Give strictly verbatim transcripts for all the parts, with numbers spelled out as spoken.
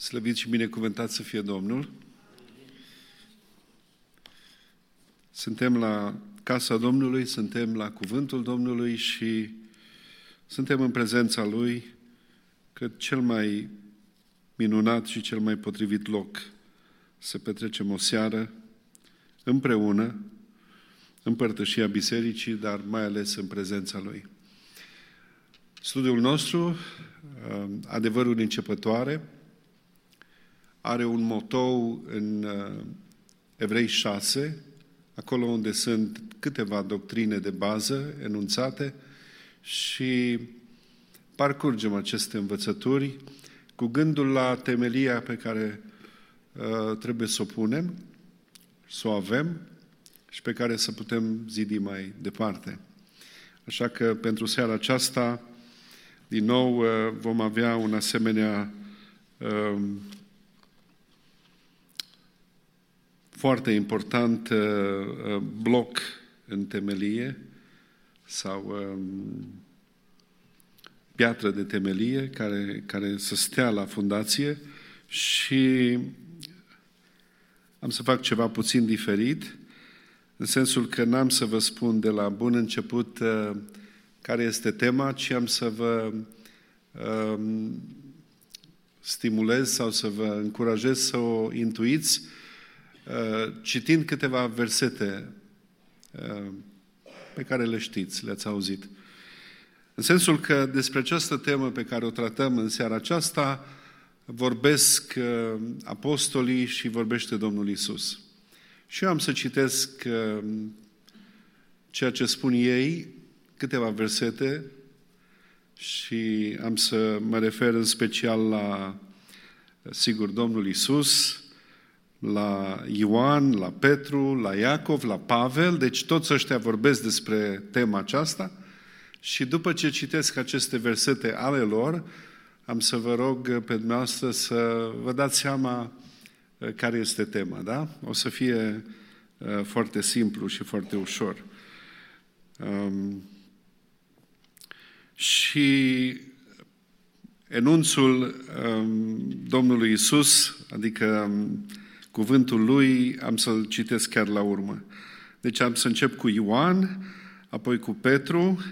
Slăvit și binecuvântat să fie Domnul! Suntem la casa Domnului, suntem la cuvântul Domnului și suntem în prezența Lui, cred cel mai minunat și cel mai potrivit loc să petrecem o seară împreună, în părtășia bisericii, dar mai ales în prezența Lui. Studiul nostru, Adevărul începătoare, are un motou în Evrei șase, acolo unde sunt câteva doctrine de bază enunțate și parcurgem aceste învățături cu gândul la temelia pe care uh, trebuie să o punem, să o avem și pe care să putem zidi mai departe. Așa că pentru seara aceasta, din nou, uh, vom avea un asemenea uh, foarte important uh, bloc în temelie sau um, piatră de temelie care, care să stea la fundație și am să fac ceva puțin diferit, în sensul că n-am să vă spun de la bun început uh, care este tema, ci am să vă uh, stimulez sau să vă încurajez să o intuiți uh, citind câteva versete uh, pe care le știți, le-ați auzit. În sensul că despre această temă pe care o tratăm în seara aceasta vorbesc uh, apostolii și vorbește Domnul Iisus. Și eu am să citesc uh, ceea ce spun ei, câteva versete, și am să mă refer în special la, sigur, Domnul Iisus, la Ioan, la Petru, la Iacov, la Pavel, deci toți ăștia vorbesc despre tema aceasta. Și după ce citesc aceste versete ale lor, am să vă rog pe dumneavoastră să vă dați seama care este tema, da? O să fie uh, foarte simplu și foarte ușor. Um, și enunțul um, Domnului Iisus, adică um, cuvântul Lui, am să-l citesc chiar la urmă. Deci am să încep cu Ioan, apoi cu Petru,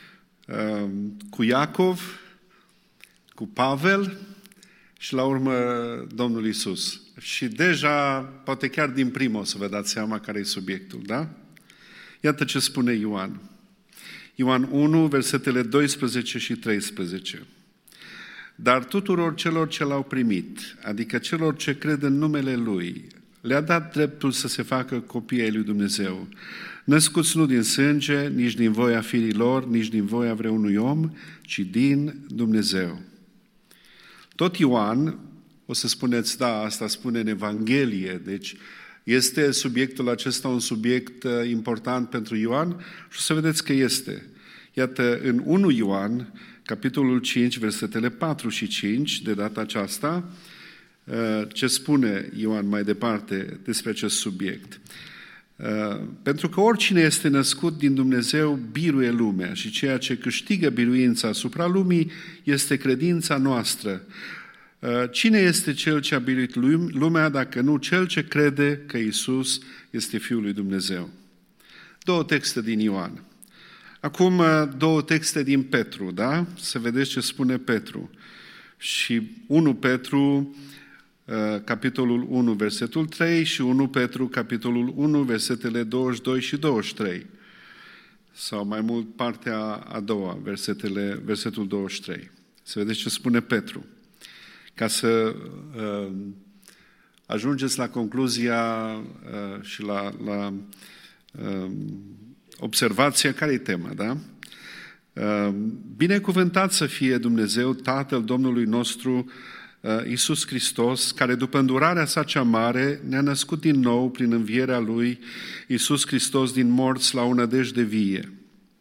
cu Iacov, cu Pavel și la urmă Domnul Iisus. Și deja, poate chiar din primă o să vă dați seama care e subiectul, da? Iată ce spune Ioan. Ioan unu, versetele doisprezece și treisprezece. Dar tuturor celor ce l-au primit, adică celor ce cred în numele Lui, le-a dat dreptul să se facă copii ai lui Dumnezeu, născuți nu din sânge, nici din voia firilor, nici din voia vreunui om, ci din Dumnezeu. Tot Ioan, o să spuneți, da, asta spune în Evanghelie, deci este subiectul acesta un subiect important pentru Ioan și o să vedeți că este. Iată, în unu Ioan, capitolul cinci, versetele patru și cinci, de data aceasta, ce spune Ioan mai departe despre acest subiect. Pentru că oricine este născut din Dumnezeu biruie lumea și ceea ce câștigă biruința asupra lumii este credința noastră. Cine este cel ce a biruit lumea dacă nu cel ce crede că Iisus este Fiul lui Dumnezeu? Două texte din Ioan. Acum două texte din Petru, da? Să vedeți ce spune Petru. Și unu Petru, capitolul unu, versetul trei și unu Petru, capitolul unu, versetele douăzeci și doi și douăzeci și trei. Sau mai mult partea a doua, versetele, versetul douăzeci și trei. Să vedeți ce spune Petru. Ca să uh, ajungeți la concluzia uh, și la, la uh, observația care e tema, da? Uh, binecuvântat să fie Dumnezeu, Tatăl Domnului nostru, Iisus Hristos, care după îndurarea sa cea mare ne-a născut din nou prin învierea Lui, Iisus Hristos din morți la o nădejde vie.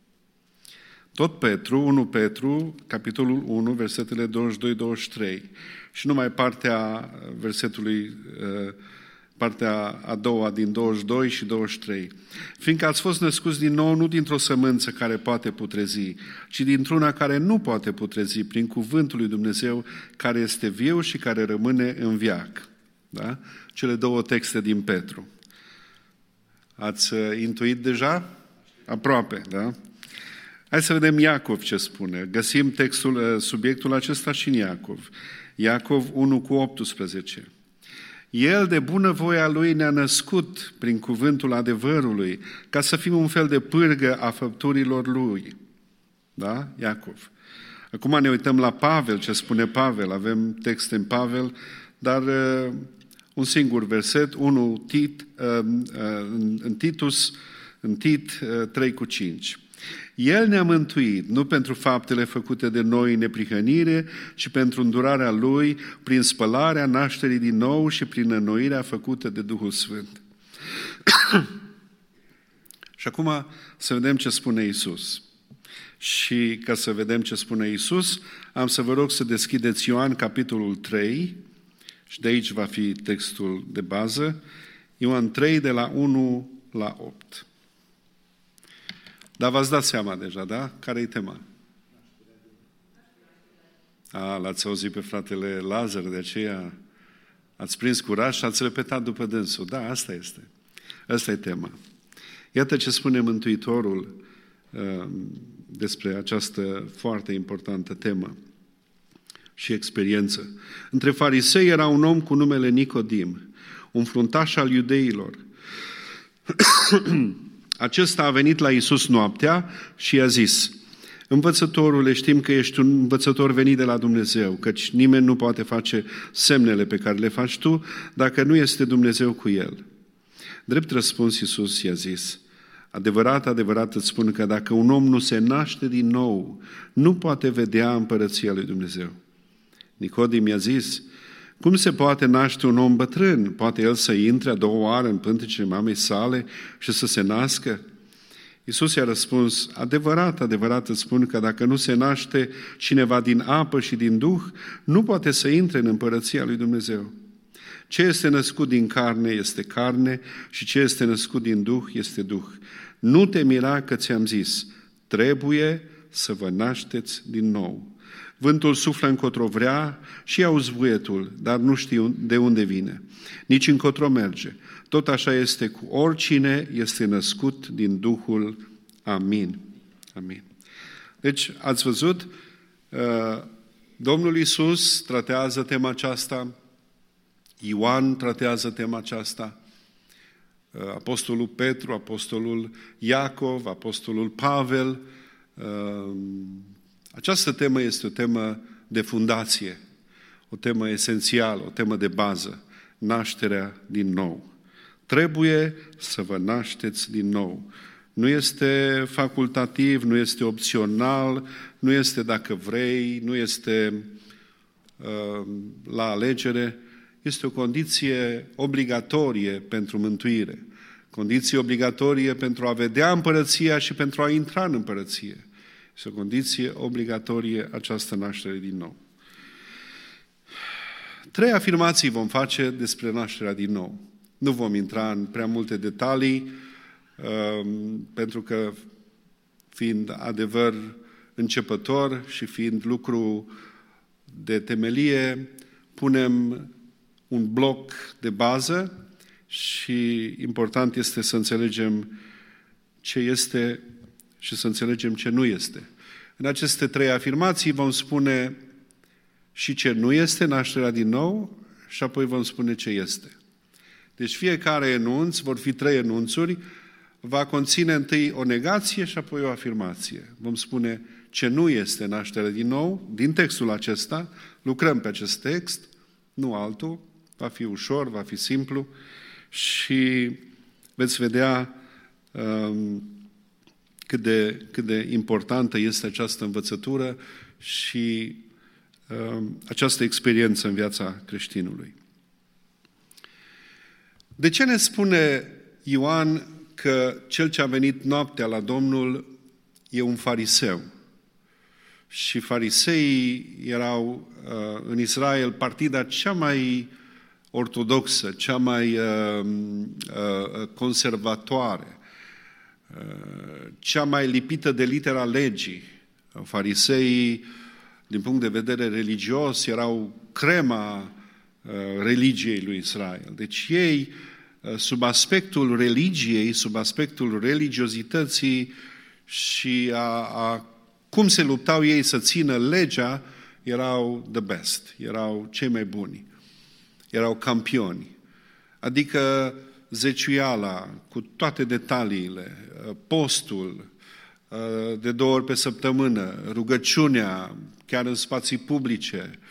Tot Petru, unu Petru, capitolul unu, versetele douăzeci și doi douăzeci și trei și numai partea versetului partea a doua din douăzeci și doi și douăzeci și trei. Fiindcă ați fost născuți din nou nu dintr-o sămânță care poate putrezi, ci dintr-una care nu poate putrezi, prin cuvântul lui Dumnezeu, care este viu și care rămâne în veac. Da? Cele două texte din Petru. Ați intuit deja? Aproape, da? Hai să vedem Iacov ce spune. Găsim textul, subiectul acesta și în Iacov. Iacov unu cu optsprezece. El de bunăvoia lui ne-a născut prin cuvântul adevărului, ca să fim un fel de pârgă a făpturilor lui. Da? Iacov. Acum ne uităm la Pavel, ce spune Pavel. Avem texte în Pavel, dar uh, un singur verset, unul Tit, uh, uh, în Titus, în Tit uh, trei cu cinci. El ne-a mântuit, nu pentru faptele făcute de noi în neprihănire, ci pentru îndurarea Lui, prin spălarea nașterii din nou și prin înnoirea făcută de Duhul Sfânt. Și acum să vedem ce spune Iisus. Și ca să vedem ce spune Iisus, am să vă rog să deschideți Ioan, capitolul trei, și de aici va fi textul de bază, Ioan trei, de la unu la opt. Dar v-ați dat seama deja, da? Care-i tema? A, l-ați auzit pe fratele Lazar, de aceea ați prins curaj și ați repetat după dânsul. Da, asta este. Asta e tema. Iată ce spune Mântuitorul uh, despre această foarte importantă temă și experiență. Între farisei era un om cu numele Nicodim, un fruntaș al iudeilor. Acesta a venit la Iisus noaptea și i-a zis: Învățătorule, știm că ești un învățător venit de la Dumnezeu, căci nimeni nu poate face semnele pe care le faci tu dacă nu este Dumnezeu cu el. Drept răspuns, Iisus i-a zis: Adevărat, adevărat îți spun că dacă un om nu se naște din nou, nu poate vedea împărăția lui Dumnezeu. Nicodim i-a zis: Cum se poate naște un om bătrân? Poate el să intre a doua oară în pântecele mamei sale și să se nască? Iisus i-a răspuns: Adevărat, adevărat îți spun că dacă nu se naște cineva din apă și din Duh, nu poate să intre în împărăția lui Dumnezeu. Ce este născut din carne este carne și ce este născut din Duh este Duh. Nu te mira că ți-am zis, trebuie să vă nașteți din nou. Vântul suflă încotro vrea și auzi vuietul, dar nu știu de unde vine, nici încotro merge. Tot așa este cu oricine este născut din Duhul. Amin. Amin. Deci, ați văzut, Domnul Iisus tratează tema aceasta, Ioan tratează tema aceasta, Apostolul Petru, Apostolul Iacov, Apostolul Pavel. Această temă este o temă de fundație, o temă esențială, o temă de bază, nașterea din nou. Trebuie să vă nașteți din nou. Nu este facultativ, nu este opțional, nu este dacă vrei, nu este uh, la alegere, este o condiție obligatorie pentru mântuire, condiție obligatorie pentru a vedea împărăția și pentru a intra în împărăție. Este o condiție obligatorie această naștere din nou. Trei afirmații vom face despre nașterea din nou. Nu vom intra în prea multe detalii, pentru că fiind adevăr începător și fiind lucru de temelie, punem un bloc de bază și important este să înțelegem ce este și să înțelegem ce nu este. În aceste trei afirmații vom spune și ce nu este nașterea din nou și apoi vom spune ce este. Deci fiecare enunț, vor fi trei enunțuri, va conține întâi o negație și apoi o afirmație. Vom spune ce nu este nașterea din nou, din textul acesta, lucrăm pe acest text, nu altul, va fi ușor, va fi simplu și veți vedea um, cât de, cât de importantă este această învățătură și um, această experiență în viața creștinului. De ce ne spune Ioan că cel ce a venit noaptea la Domnul e un fariseu? Și fariseii erau uh, în Israel partida cea mai ortodoxă, cea mai uh, uh, conservatoare, uh, cea mai lipită de litera legii. Fariseii, din punct de vedere religios, erau crema uh, religiei lui Israel. Deci ei, uh, sub aspectul religiei, sub aspectul religiozității și a, a cum se luptau ei să țină legea, erau the best, erau cei mai buni, erau campioni. Adică zeciuiala, cu toate detaliile, postul, de două ori pe săptămână, rugăciunea, chiar în spații publice.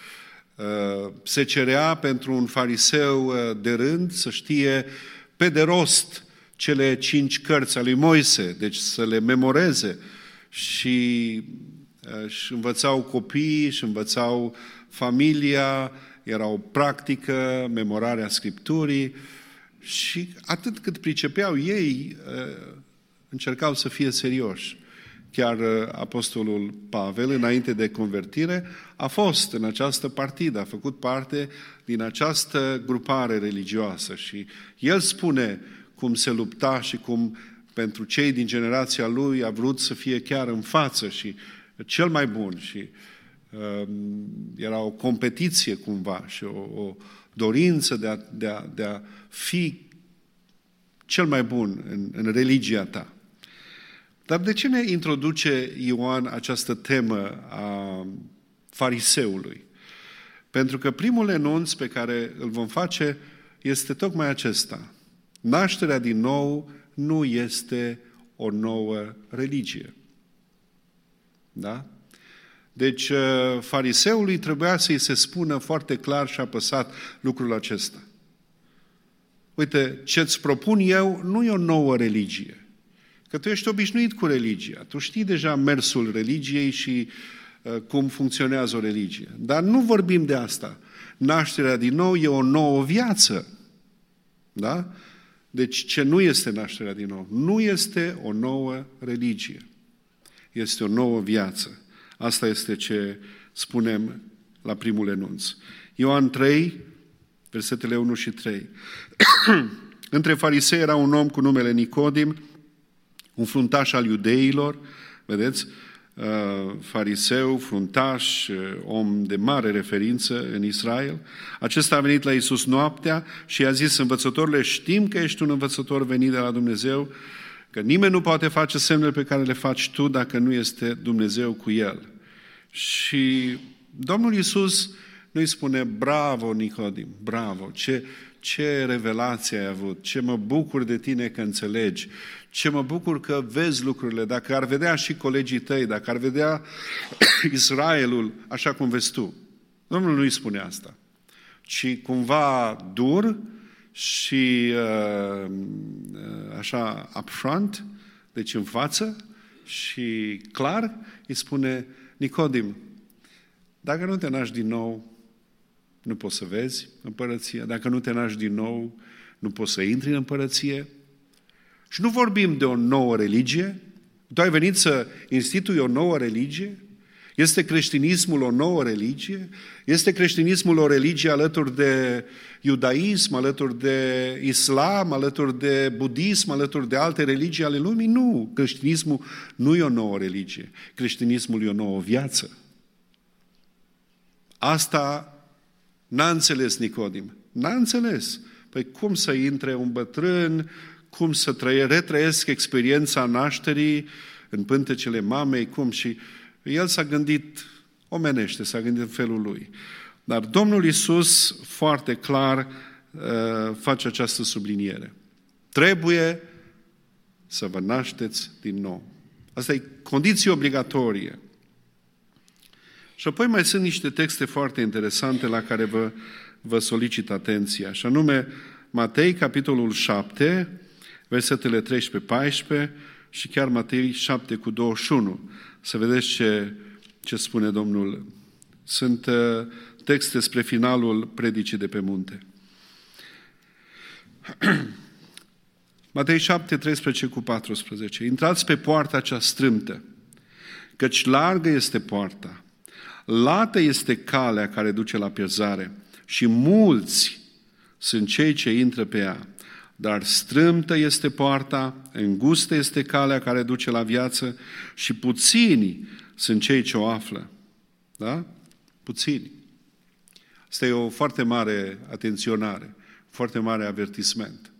Se cerea pentru un fariseu de rând să știe pe de rost cele cinci cărți ale lui Moise, deci să le memoreze. Și își învățau copiii, își învățau familia, era o practică, memorarea Scripturii și atât cât pricepeau ei, încercau să fie serioși. Chiar apostolul Pavel, înainte de convertire, a fost în această partidă, a făcut parte din această grupare religioasă și el spune cum se lupta și cum pentru cei din generația lui a vrut să fie chiar în față și cel mai bun și uh, era o competiție cumva și o, o dorință de a, de, a, de a fi cel mai bun în, în religia ta. Dar de ce ne introduce Ioan această temă a fariseului? Pentru că primul enunț pe care îl vom face este tocmai acesta. Nașterea din nou nu este o nouă religie. Da? Deci fariseului trebuia să-i se spună foarte clar și apăsat lucrul acesta. Uite, ce-ți propun eu nu e o nouă religie. Că tu ești obișnuit cu religia. Tu știi deja mersul religiei și uh, cum funcționează o religie. Dar nu vorbim de asta. Nașterea din nou e o nouă viață. Da? Deci ce nu este nașterea din nou? Nu este o nouă religie. Este o nouă viață. Asta este ce spunem la primul enunț. Ioan trei, versetele unu și trei. Între farisei era un om cu numele Nicodim, un fruntaș al iudeilor, vedeți, fariseu, fruntaș, om de mare referință în Israel. Acesta a venit la Iisus noaptea și i-a zis: învățătorule, știm că ești un învățător venit de la Dumnezeu, că nimeni nu poate face semnele pe care le faci tu dacă nu este Dumnezeu cu el. Și Domnul Iisus nu îi spune: bravo, Nicodim, bravo, ce, ce revelație ai avut, ce mă bucur de tine că înțelegi, ce mă bucur că vezi lucrurile, dacă ar vedea și colegii tăi, dacă ar vedea Israelul așa cum vezi tu. Domnul nu îi spune asta, ci cumva dur și uh, așa upfront, deci în față și clar, îi spune: Nicodim, dacă nu te naști din nou, nu poți să vezi împărăția. Dacă nu te naști din nou, nu poți să intri în împărăție. Și nu vorbim de o nouă religie. Tu ai venit să institui o nouă religie? Este creștinismul o nouă religie? Este creștinismul o religie alături de iudaism, alături de islam, alături de budism, alături de alte religii ale lumii? Nu. Creștinismul nu e o nouă religie. Creștinismul e o nouă viață. Asta n-a înțeles Nicodim. N-a înțeles. Păi cum să intre un bătrân, cum să trăie, retrăiesc experiența nașterii în pântecele mamei, cum? Și el s-a gândit omenește, s-a gândit în felul lui. Dar Domnul Iisus foarte clar uh, face această subliniere. Trebuie să vă nașteți din nou. Asta e condiție obligatorie. Și apoi mai sunt niște texte foarte interesante la care vă, vă solicit atenția. Și anume Matei, capitolul șapte, versetele treisprezece paisprezece și chiar Matei șapte cu douăzeci și unu. Să vedeți ce, ce spune Domnul. Sunt uh, texte spre finalul predicii de pe munte. Matei șapte, treisprezece cu paisprezece. Intrați pe poarta cea strâmtă, căci largă este poarta, lată este calea care duce la pierzare și mulți sunt cei ce intră pe ea. Dar strâmtă este poarta, îngustă este calea care duce la viață și puțini sunt cei ce o află. Da? Puțini. Asta e o foarte mare atenționare, foarte mare avertisment.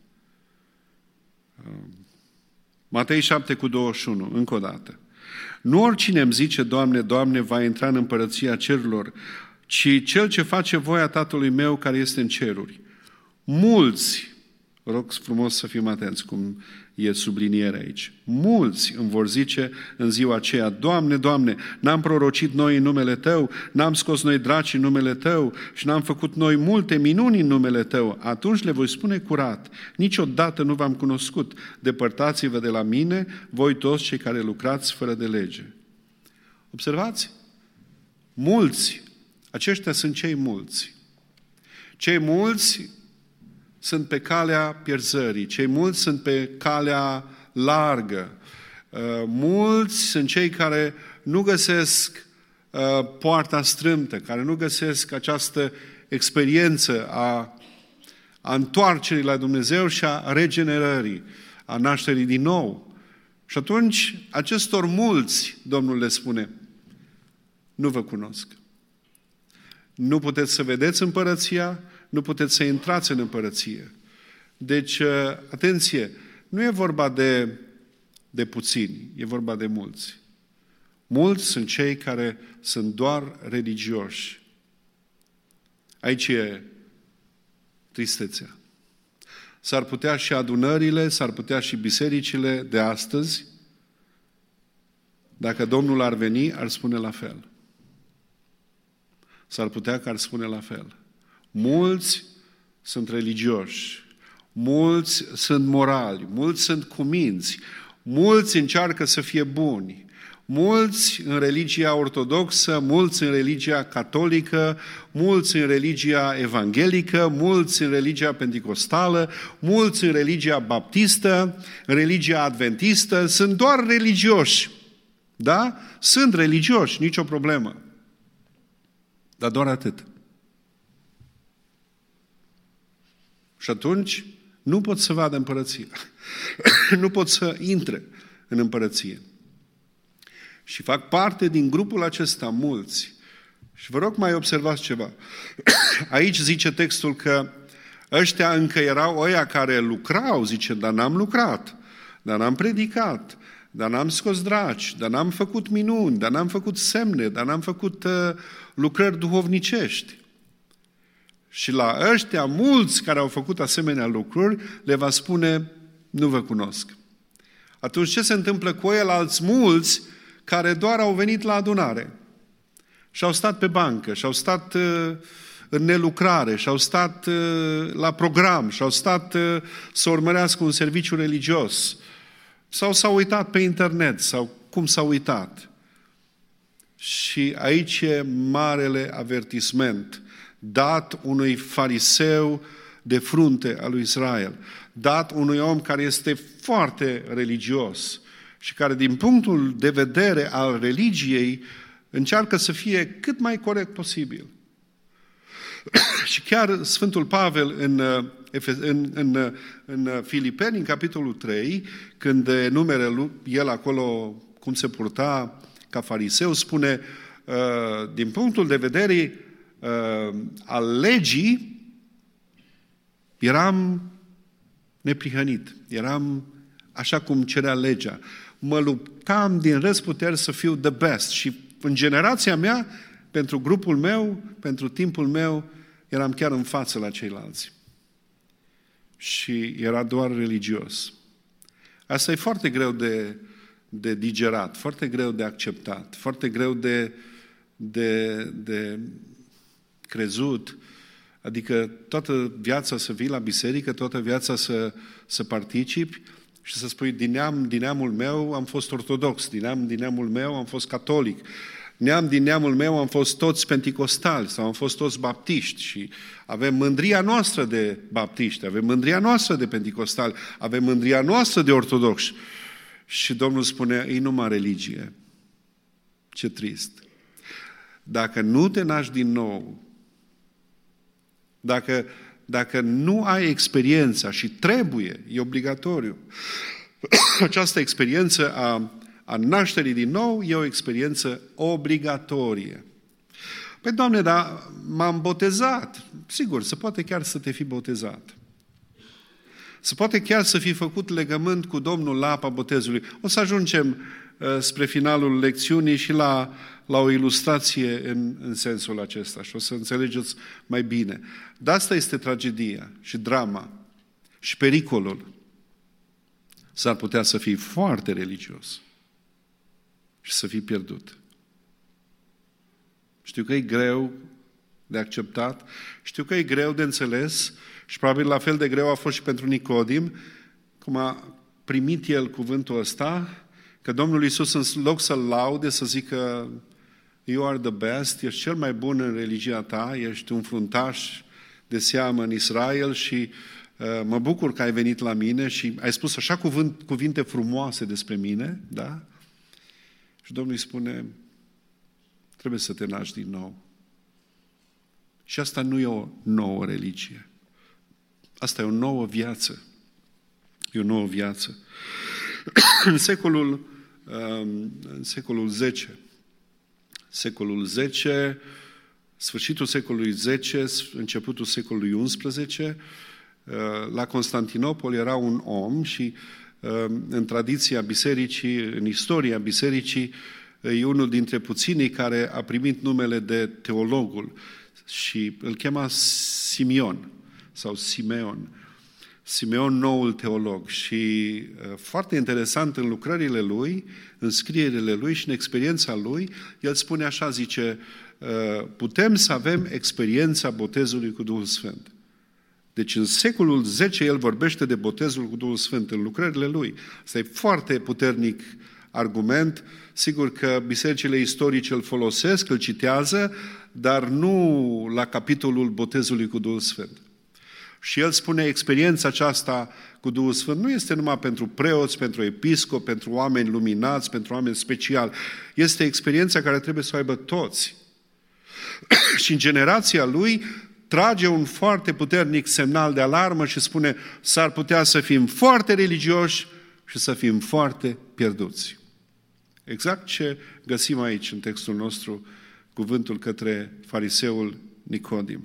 Matei șapte cu douăzeci și unu, încă o dată. Nu oricine îmi zice, Doamne, Doamne, va intra în împărăția cerurilor, ci cel ce face voia Tatălui meu care este în ceruri. Mulți, rog frumos să fim atenți cum e sublinierea aici, mulți îmi vor zice în ziua aceea, Doamne, Doamne, n-am prorocit noi în numele Tău, n-am scos noi draci în numele Tău și n-am făcut noi multe minuni în numele Tău. Atunci le voi spune curat, niciodată nu v-am cunoscut, depărtați-vă de la mine, voi toți cei care lucrați fără de lege. Observați? Mulți, aceștia sunt cei mulți. Cei mulți sunt pe calea pierzării, cei mulți sunt pe calea largă. Mulți sunt cei care nu găsesc poarta strâmtă, care nu găsesc această experiență a, a întoarcerii la Dumnezeu și a regenerării, a nașterii din nou. Și atunci, acestor mulți, Domnul le spune, nu vă cunosc. Nu puteți să vedeți împărăția, nu puteți să intrați în împărăție. Deci, atenție, nu e vorba de, de puțini, e vorba de mulți. Mulți sunt cei care sunt doar religioși. Aici e tristețea. S-ar putea și adunările, s-ar putea și bisericile de astăzi, dacă Domnul ar veni, ar spune la fel. S-ar putea că ar spune la fel. Mulți sunt religioși, mulți sunt morali, mulți sunt cuminți, mulți încearcă să fie buni, mulți în religia ortodoxă, mulți în religia catolică, mulți în religia evanghelică, mulți în religia penticostală, mulți în religia baptistă, în religia adventistă, sunt doar religioși. Da? Sunt religioși, nicio problemă. Dar doar atât. Și atunci nu pot să vadă împărăția. Nu pot să intre în împărăție. Și fac parte din grupul acesta mulți. Și vă rog mai observați ceva. Aici zice textul că ăștia încă erau ăia care lucrau, zice, dar n-am lucrat, dar n-am predicat, dar n-am scos draci, dar n-am făcut minuni, dar n-am făcut semne, dar n-am făcut uh, lucrări duhovnicești. Și la ăștia mulți care au făcut asemenea lucruri, le va spune, nu vă cunosc. Atunci ce se întâmplă cu ei, alți mulți care doar au venit la adunare și au stat pe bancă, și au stat uh, în nelucrare, și au stat uh, la program, și au stat uh, să urmărească un serviciu religios, sau s-au uitat pe internet, sau cum s-au uitat. Și aici e marele avertisment dat unui fariseu de frunte al lui Israel, dat unui om care este foarte religios și care din punctul de vedere al religiei încearcă să fie cât mai corect posibil. Și chiar Sfântul Pavel în, în, în, în Filipeni, în capitolul trei, când numere el acolo cum se purta ca fariseu, spune, din punctul de vedere al legii, eram neprihănit, eram așa cum cerea legea. Mă luptam din răzputeri să fiu the best și în generația mea, pentru grupul meu, pentru timpul meu, eram chiar în față la ceilalți. Și era doar religios. Asta e foarte greu de, de digerat, foarte greu de acceptat, foarte greu de, de, de crezut. Adică toată viața să vii la biserică, toată viața să, să participi și să spui, din, neam, din neamul meu am fost ortodox, din, neam, din neamul meu am fost catolic, neam din neamul meu am fost toți penticostali sau am fost toți baptiști și avem mândria noastră de baptiști, avem mândria noastră de penticostali, avem mândria noastră de ortodoxi. Și Domnul spune, e numai religie. Ce trist. Dacă nu te naști din nou, dacă dacă nu ai experiența și trebuie, e obligatoriu, această experiență a, a nașterii din nou e o experiență obligatorie. Păi, Doamne, dar m-am botezat. Sigur, se poate chiar să te fi botezat. Se poate chiar să fi făcut legământ cu Domnul la apa botezului. O să ajungem uh, spre finalul lecțiunii și la, la o ilustrație în, în sensul acesta și o să înțelegeți mai bine. Dar asta este tragedia și drama și pericolul. S-ar putea să fii foarte religios și să fii pierdut. Știu că e greu de acceptat, știu că e greu de înțeles și probabil la fel de greu a fost și pentru Nicodim, cum a primit el cuvântul ăsta, că Domnul Iisus în loc să-l laude, să zică you are the best, ești cel mai bun în religia ta, ești un fruntaș de seamă în Israel și uh, mă bucur că ai venit la mine și ai spus așa cuvânt, cuvinte frumoase despre mine, da? Și Domnul îi spune, trebuie să te naști din nou. Și asta nu e o nouă religie. Asta e o nouă viață. E o nouă viață. În secolul, în secolul zece, secolul zece, sfârșitul secolului zece, începutul secolului unsprezece, la Constantinopol era un om și în tradiția bisericii, în istoria bisericii, e unul dintre puținii care a primit numele de teologul și îl chema Simeon sau Simeon. Simeon, noul teolog. Și foarte interesant în lucrările lui, în scrierile lui și în experiența lui, el spune așa, zice, putem să avem experiența botezului cu Duhul Sfânt. Deci în secolul zece el vorbește de botezul cu Duhul Sfânt în lucrările lui. Asta e foarte puternic argument. Sigur că bisericile istorice îl folosesc, îl citează, dar nu la capitolul botezului cu Duhul Sfânt. Și el spune, experiența aceasta cu Duhul Sfânt nu este numai pentru preoți, pentru episcopi, pentru oameni luminați, pentru oameni speciali. Este experiența care trebuie să o aibă toți. Și în generația lui trage un foarte puternic semnal de alarmă și spune, s-ar putea să fim foarte religioși și să fim foarte pierduți. Exact ce găsim aici în textul nostru, cuvântul către fariseul Nicodim.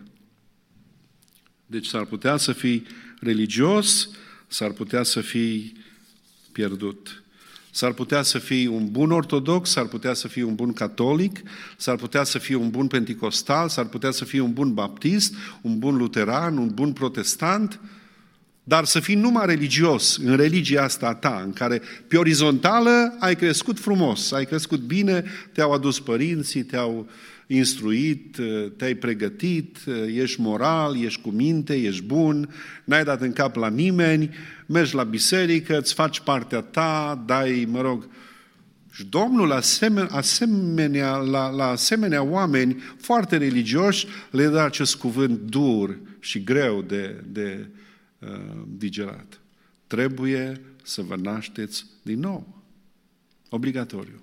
Deci s-ar putea să fii religios, s-ar putea să fii pierdut. S-ar putea să fii un bun ortodox, s-ar putea să fii un bun catolic, s-ar putea să fii un bun penticostal, s-ar putea să fii un bun baptist, un bun luteran, un bun protestant, dar să fii numai religios în religia asta a ta, în care pe orizontală ai crescut frumos, ai crescut bine, te-au adus părinții, te-au instruit, te-ai pregătit, ești moral, ești cu minte, ești bun, n-ai dat în cap la nimeni, mergi la biserică, îți faci partea ta, dai, mă rog. Și Domnul, asemenea, asemenea, la, la asemenea oameni foarte religioși, le dă acest cuvânt dur și greu de, de uh, digerat. Trebuie să vă nașteți din nou. Obligatoriu.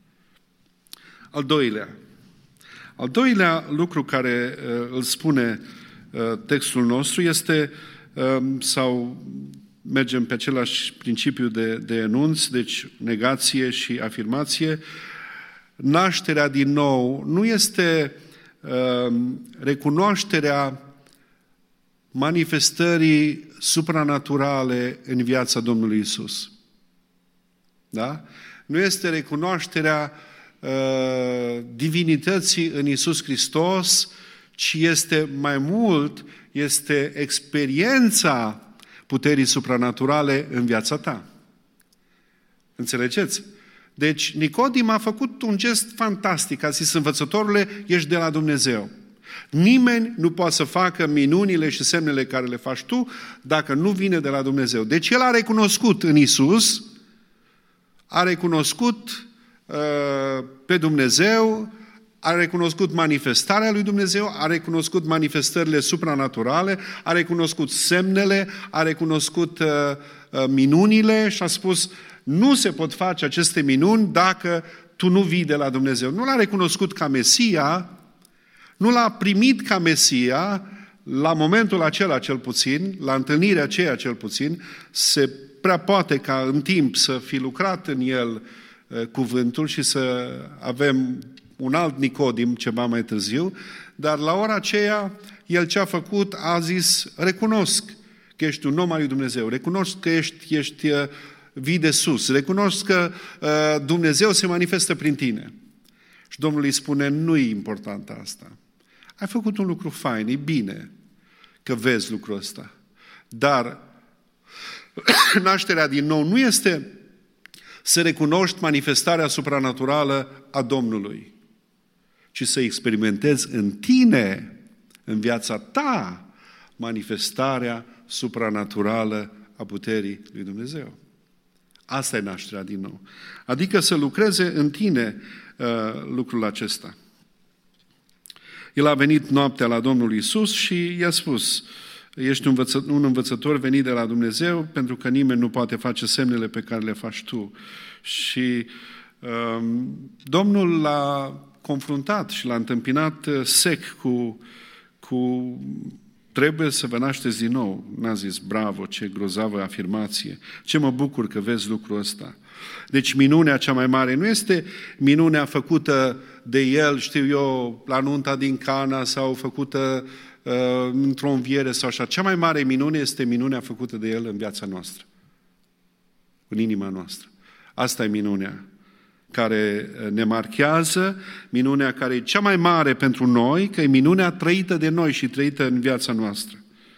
Al doilea. Al doilea lucru care uh, îl spune uh, textul nostru este, uh, sau mergem pe același principiu de, de enunț, deci negație și afirmație, nașterea din nou nu este uh, recunoașterea manifestării supranaturale în viața Domnului Iisus. Da? Nu este recunoașterea divinității în Iisus Hristos, ci este mai mult, este experiența puterii supranaturale în viața ta. Înțelegeți? Deci Nicodim a făcut un gest fantastic, a zis, învățătorule, ești de la Dumnezeu. Nimeni nu poate să facă minunile și semnele care le faci tu dacă nu vine de la Dumnezeu. Deci el a recunoscut în Iisus, a recunoscut pe Dumnezeu, a recunoscut manifestarea lui Dumnezeu, a recunoscut manifestările supranaturale, a recunoscut semnele, a recunoscut uh, uh, minunile și a spus, nu se pot face aceste minuni dacă tu nu vii de la Dumnezeu. Nu l-a recunoscut ca Mesia, nu l-a primit ca Mesia, la momentul acela cel puțin, la întâlnirea aceea cel puțin, se prea poate ca în timp să fi lucrat în el uh, cuvântul și să avem un alt Nicodim ceva mai târziu, dar la ora aceea el ce a făcut a zis, recunosc că ești un om al lui Dumnezeu, recunosc că ești, ești uh, vii de sus, recunosc că uh, Dumnezeu se manifestă prin tine. Și Domnul îi spune, nu-i important asta. Ai făcut un lucru fain, e bine că vezi lucrul ăsta. Dar nașterea din nou nu este să recunoști manifestarea supranaturală a Domnului, ci să experimentezi în tine, în viața ta, manifestarea supranaturală a puterii lui Dumnezeu. Asta e nașterea din nou. Adică să lucreze în tine uh, lucrul acesta. El a venit noaptea la Domnul Iisus și i-a spus, ești un, învăță, un învățător venit de la Dumnezeu, pentru că nimeni nu poate face semnele pe care le faci tu. Și um, Domnul l-a confruntat și l-a întâmpinat sec cu, cu trebuie să vă nașteți din nou. N-a zis, bravo, ce grozavă afirmație, ce mă bucur că vezi lucrul ăsta. Deci minunea cea mai mare nu este minunea făcută de el, știu eu, la nunta din Cana sau făcută uh, într-o înviere sau așa. Cea mai mare minune este minunea făcută de el în viața noastră, în inima noastră. Asta e minunea care ne marchează, minunea care e cea mai mare pentru noi, că e minunea trăită de noi și trăită în viața noastră.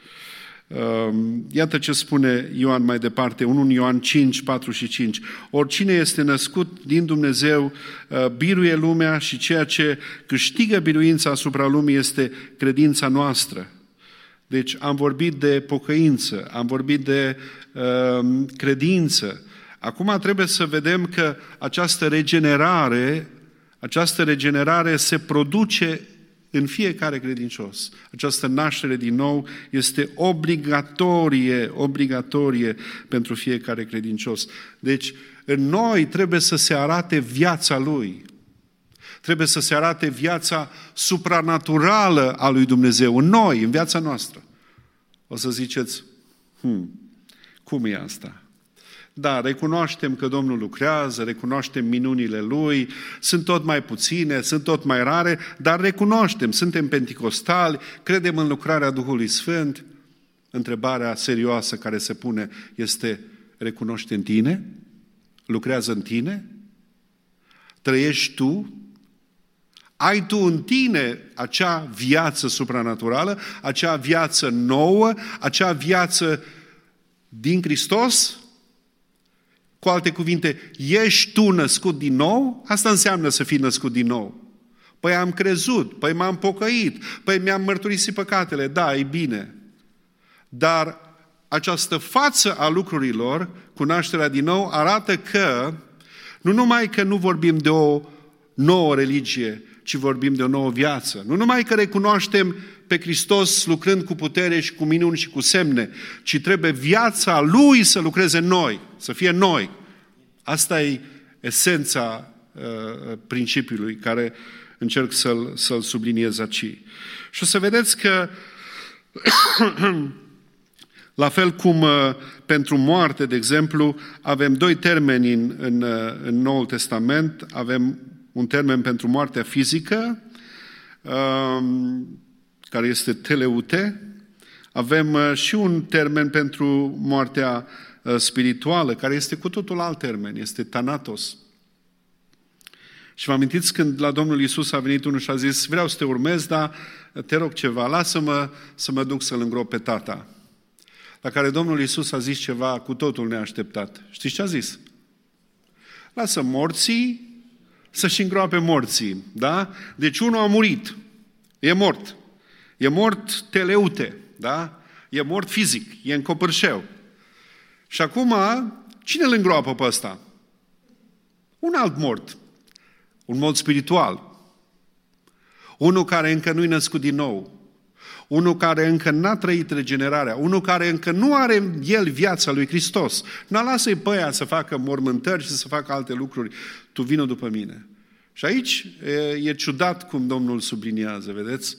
Iată ce spune Ioan mai departe, unu Ioan cinci, patru și cinci. Oricine este născut din Dumnezeu biruie lumea și ceea ce câștigă biruința asupra lumii este credința noastră. Deci am vorbit de pocăință, am vorbit de uh, credință. Acum trebuie să vedem că această regenerare, această regenerare se produce în fiecare credincios. Această naștere din nou este obligatorie, obligatorie pentru fiecare credincios. Deci, în noi trebuie să se arate viața Lui. Trebuie să se arate viața supranaturală a lui Dumnezeu în noi, în viața noastră. O să ziceți, hmm, cum e asta? Da, recunoaștem că Domnul lucrează, recunoaștem minunile Lui, sunt tot mai puține, sunt tot mai rare, dar recunoaștem, suntem penticostali, credem în lucrarea Duhului Sfânt. Întrebarea serioasă care se pune este, recunoști în tine? Lucrează în tine? Trăiești tu? Ai tu în tine acea viață supranaturală, acea viață nouă, acea viață din Hristos? Cu alte cuvinte, ești tu născut din nou? Asta înseamnă să fii născut din nou. Păi am crezut, păi m-am pocăit, păi mi-am mărturisit păcatele. Da, e bine. Dar această față a lucrurilor, cu nașterea din nou, arată că nu numai că nu vorbim de o nouă religie, ci vorbim de o nouă viață. Nu numai că recunoaștem pe Hristos lucrând cu putere și cu minuni și cu semne, ci trebuie viața Lui să lucreze în noi, să fie noi. Asta e esența uh, principiului care încerc să-l, să-l subliniez aici. Și o să vedeți că la fel cum uh, pentru moarte, de exemplu, avem doi termeni în, în, uh, în Noul Testament. Avem un termen pentru moartea fizică, uh, care este teleute. Avem uh, și un termen pentru moartea uh, spirituală, care este cu totul alt termen, este thanatos. Și vă amintiți când la Domnul Iisus a venit unul și a zis, vreau să te urmez, dar te rog ceva, lasă-mă să mă duc să-l îngrop pe tata. La care Domnul Iisus a zis ceva cu totul neașteptat. Știți ce a zis? Lasă morții să-și îngroape morții. Da? Deci unul a murit. E mort. E mort teleute. Da? E mort fizic. E în copârșeu. Și acum, cine îl îngroapă pe ăsta? Un alt mort. Un mod spiritual. Unul care încă nu-i născut din nou. Unul care încă n-a trăit regenerarea, unul care încă nu are în el viața lui Hristos. Nu lasă-i pe aia să facă mormântări și să facă alte lucruri. Tu vină după mine. Și aici e, e ciudat cum Domnul subliniază, vedeți?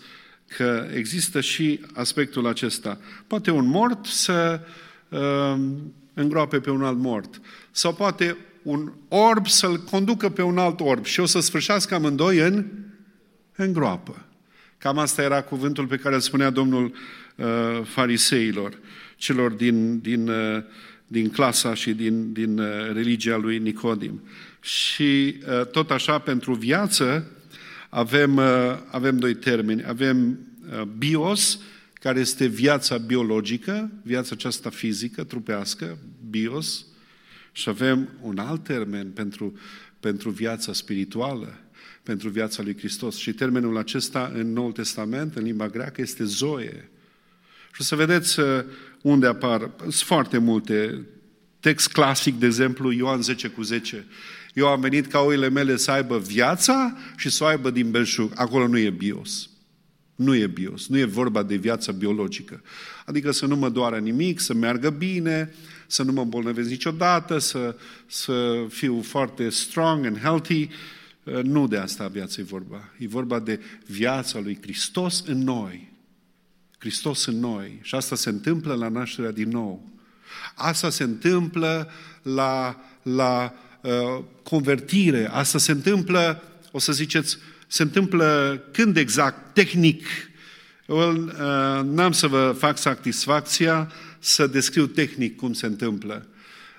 că există și aspectul acesta. Poate un mort să uh, îngroape pe un alt mort. Sau poate un orb să-l conducă pe un alt orb și o să sfârșească amândoi în, în groapă. Cam asta era cuvântul pe care îl spunea Domnul uh, fariseilor, celor din, din, uh, din clasa și din, din uh, religia lui Nicodim. Și uh, tot așa, pentru viață, avem, uh, avem doi termeni. Avem uh, bios, care este viața biologică, viața aceasta fizică, trupească, bios, și avem un alt termen pentru, pentru viața spirituală, pentru viața lui Hristos. Și termenul acesta în Noul Testament, în limba greacă, este zoe. Și o să vedeți unde apar. Sunt foarte multe. Text clasic, de exemplu, Ioan zece cu zece. Eu am venit ca oile mele să aibă viața și să o aibă din belșug. Acolo nu e bios. Nu e bios. Nu e vorba de viața biologică. Adică să nu mă doară nimic, să meargă bine, să nu mă îmbolnăvesc niciodată, să, să fiu foarte strong and healthy. Nu de asta viața e vorba. E vorba de viața lui Hristos în noi. Hristos în noi. Și asta se întâmplă la nașterea din nou. Asta se întâmplă la, la uh, convertire. Asta se întâmplă, o să ziceți, se întâmplă când exact, tehnic. Well, uh, n-am să vă fac satisfacția să descriu tehnic cum se întâmplă.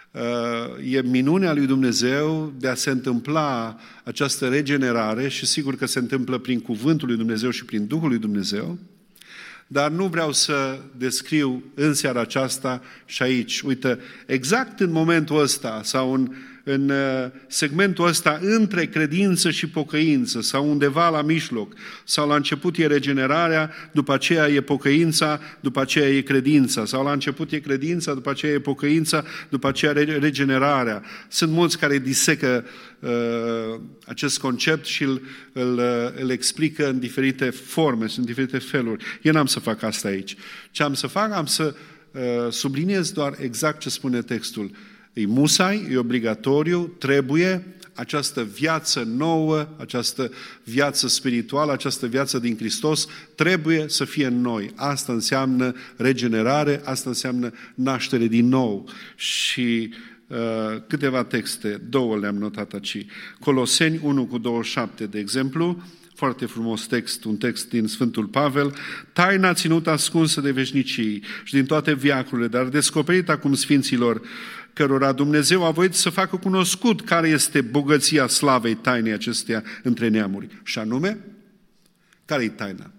Uh, e minunea lui Dumnezeu de a se întâmpla această regenerare și sigur că se întâmplă prin cuvântul lui Dumnezeu și prin Duhul lui Dumnezeu, dar nu vreau să descriu în seara aceasta și aici. Uite, exact în momentul ăsta sau în, în segmentul ăsta între credință și pocăință sau undeva la mijloc sau la început e regenerarea, după aceea e pocăința, după aceea e credința sau la început e credința, după aceea e pocăința, după aceea regenerarea. Sunt mulți care disecă uh, acest concept și îl, îl, îl explică în diferite forme, în diferite feluri. Eu n-am să fac asta aici. Ce am să fac? Am să uh, subliniez doar exact ce spune textul. E musai, e obligatoriu, trebuie această viață nouă, această viață spirituală, această viață din Hristos, trebuie să fie în noi. Asta înseamnă regenerare, asta înseamnă naștere din nou. Și uh, câteva texte, două le-am notat aici. Coloseni unu cu douăzeci și șapte, de exemplu, foarte frumos text, un text din Sfântul Pavel, taina ținută ascunsă de veșnicii și din toate veacurile, dar descoperit acum sfinților, cărora Dumnezeu a voit să facă cunoscut care este bogăția slavei tainei acesteia între neamuri. Și anume, care e taina?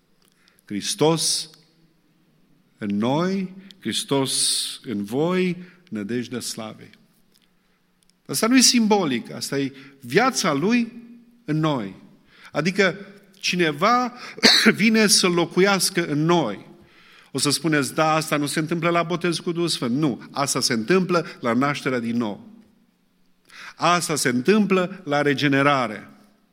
Hristos în noi, Hristos în voi, nădejdea slavei. Asta nu e simbolic, asta e viața Lui în noi. Adică cineva vine să locuiască în noi. O să spuneți, da, asta nu se întâmplă la botezul cu Duhul Sfânt. Nu, asta se întâmplă la nașterea din nou. Asta se întâmplă la regenerare.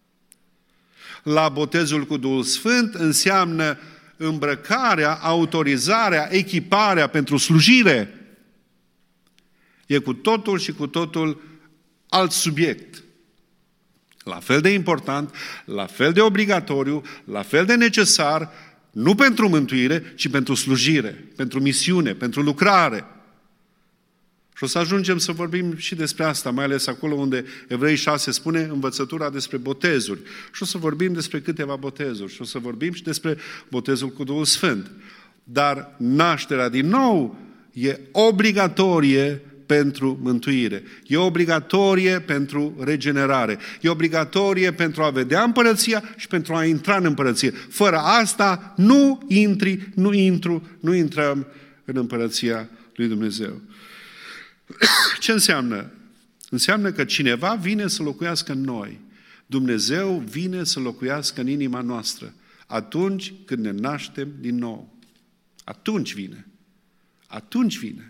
La botezul cu Duhul Sfânt înseamnă îmbrăcarea, autorizarea, echiparea pentru slujire. E cu totul și cu totul alt subiect. La fel de important, la fel de obligatoriu, la fel de necesar, nu pentru mântuire, ci pentru slujire, pentru misiune, pentru lucrare. Și o să ajungem să vorbim și despre asta, mai ales acolo unde Evrei șase spune învățătura despre botezuri. Și o să vorbim despre câteva botezuri și o să vorbim și despre botezul cu Duhul Sfânt. Dar nașterea din nou e obligatorie pentru mântuire. E obligatorie pentru regenerare. E obligatorie pentru a vedea împărăția și pentru a intra în împărăție. Fără asta nu intri, nu intru, nu intrăm în împărăția lui Dumnezeu. Ce înseamnă? Înseamnă că cineva vine să locuiască în noi. Dumnezeu vine să locuiască în inima noastră. Atunci când ne naștem din nou. Atunci vine. Atunci vine.